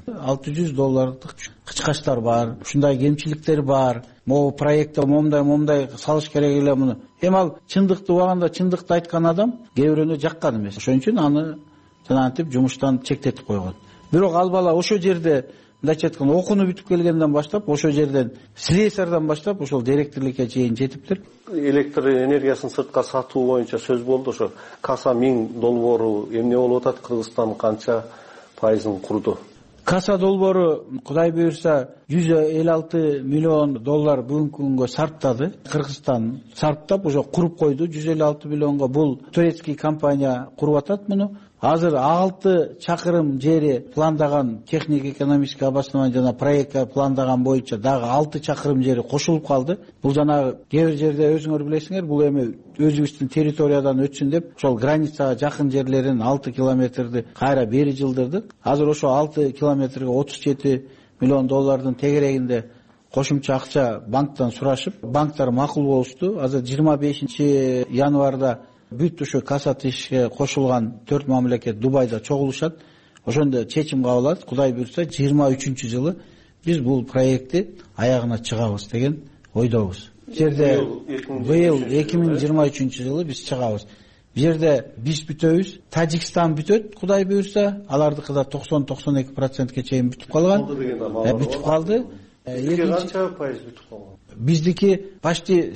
$600 кычкачтар бар, ушундай кемчиликтер бар. Могу проектте момдай салыш керек эле муну. Эми ал чындыкты убагында чындыкты айткан адам кээ бирөөнө жаккан эмес. Ошон үчүн аны жанагынтип жумуштан чектетип койгон. Бирок ал бала ошо жерде мындайча айтканда окууну бүтүп келгенден баштап, ошо жерден слесардан баштап ошол директорлукка чейин жетиптир. Электр энергиясын сыртка сатуу боюнча сөз болду. Ошо Каса $1000 долбоору эмне болуп атат? Кыргызстан канча пайызын курду? Каса долбоору Кудай буйрса $156 миллион бүгүнкү күнгө сарптады. Кыргызстан сарптап ошо куруп койду. 156 миллионго бул турецкий компания куруп атат муну. Азыр 6 чакырым жери пландаган техник-экономический обоснование жана проектка пландаган боюнча дагы 6 чакырым жери кошулуп калды. Бул жанагы кээ бир жерде өзүңөр билесиңер, бул эми өзүбүздүн территориядан өтсүн деп ошол границага жакын жерлерин 6 километрди кайра бери жылдырдык. Азыр ошо 6 километрге $37 миллион тегерегинде кошумча акча банктан сурашып, банктар макул болушту. Азыр 25 январда бүт ушу Каса ишке кошулган 4 мамлекет Дубайда чогулушат. Ошондо чечим кабыл алат. Кудай буйрса 23-жылы биз бул проектти аягына чыгабыз деген ойдобуз. Жерде быйыл 2023-жылы биз чыгабыз. Бу жерде биз бүтөбүз, Тажикстан бүтөт, Кудай буйрса, алардыкы да 90-92%ке чейин бүтүп калган. Бүтүп калды. Канча пайыз бүтүп калган? Биздики почти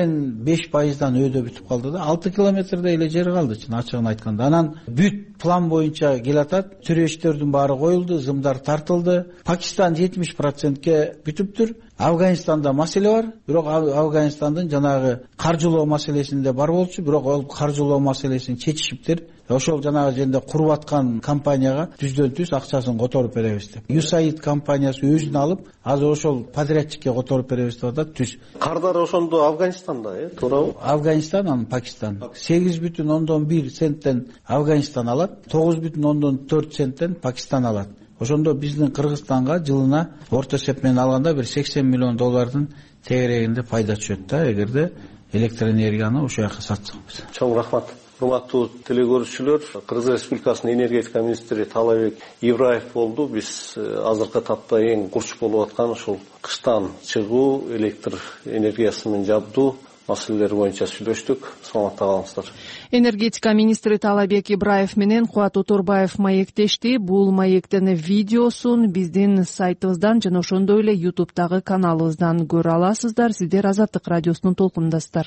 85%дан өйдө бүтүп калды да. 6 километрде эле жер калды, чын ачыгын айтканда. Анан бүт план боюнча келатат. Сүрөштөрдүн баары коюлду, зымдар тартылды. Пакистан 70%ке бүтүптүр. Афганистанда маселе бар, бирок Афганистандын жанагы каржылоо маселесинде бар болчу, бирок ал каржылоо маселесин чечишиптир. Ошол жанагы жерде куруп аткан компанияга түздөн-түз акчасын которуп беребиз деп. USAID компаниясы өзүн алып, азыр ошол подрядчикке которуп беребиз деп атат. Түз. Кардар ошондо Афганистанда, туурабы? Афганистан, анан Пакистан. 8,1 центтен Афганистан алат, 9,4 центтен Пакистан алат. Ошондо биздин Кыргызстанга жылына орто эсеп менен алганда бир $80 миллион тегерегинде пайда түшөт да, эгерде электр энергияны ошол жака сатсак. Чоң рахмат. Урматтуу телекөрүүчүлөр, Кыргыз Республикасынын энергетика министри Талабек Ибраев болду. Биз азыркы тапта эң курч болуп аткан ушул кыштан чыгуу, электр энергиясы менен жабдуу маселелер боюнча сүйлөштүк. Саламатта калыңыздар. Энергетика министри Таалайбек Ибраев менен Кубат Оторбаев маектешти. Бул маектин видеосун биздин сайтыбыздан жана ошондой эле YouTube'дагы каналыбыздан көрө аласыздар. Сиздер Азаттык радиосунун толкунундасыздар.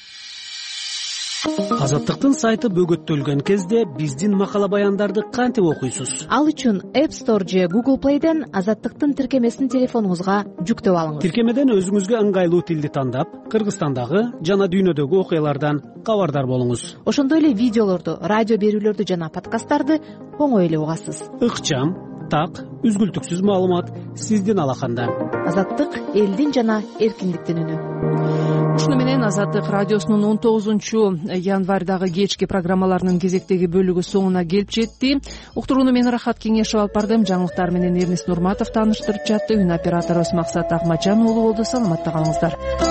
Азаттыктын сайты бөгөттөлгөн кезде биздин макала баяндарды кантип окуйсуз? Ал үчүн App Store же Google Play'ден Азаттыктын тиркемесин телефонуңузга жүктөп алыңыз. Тиркемеден өзүңүзгө ыңгайлуу тилди тандап, Кыргызстандагы жана дүйнөдөгү окуялардан кабардар болуңуз. Ошондой эле видеолорду, радио берүүлөрдү жана подкасттарды оңой эле угасыз. Ыкчам, так, үзгүлтүксүз маалымат сиздин алаканда. Азаттык элдин жана эркиндиктин үнү. Ушуну менен Азаттык радиосунун 19-январдагы кечки программаларынын кезектеги бөлүгү соңуна келип жетти. Уктурууну мен Рахат Кеңешев алып бардым. Жаңылыктар менен Эрнест Нурматов тааныштырып жатты. Үн операторубуз Максат Акматжан уулу болду. Саламатта калыңыздар.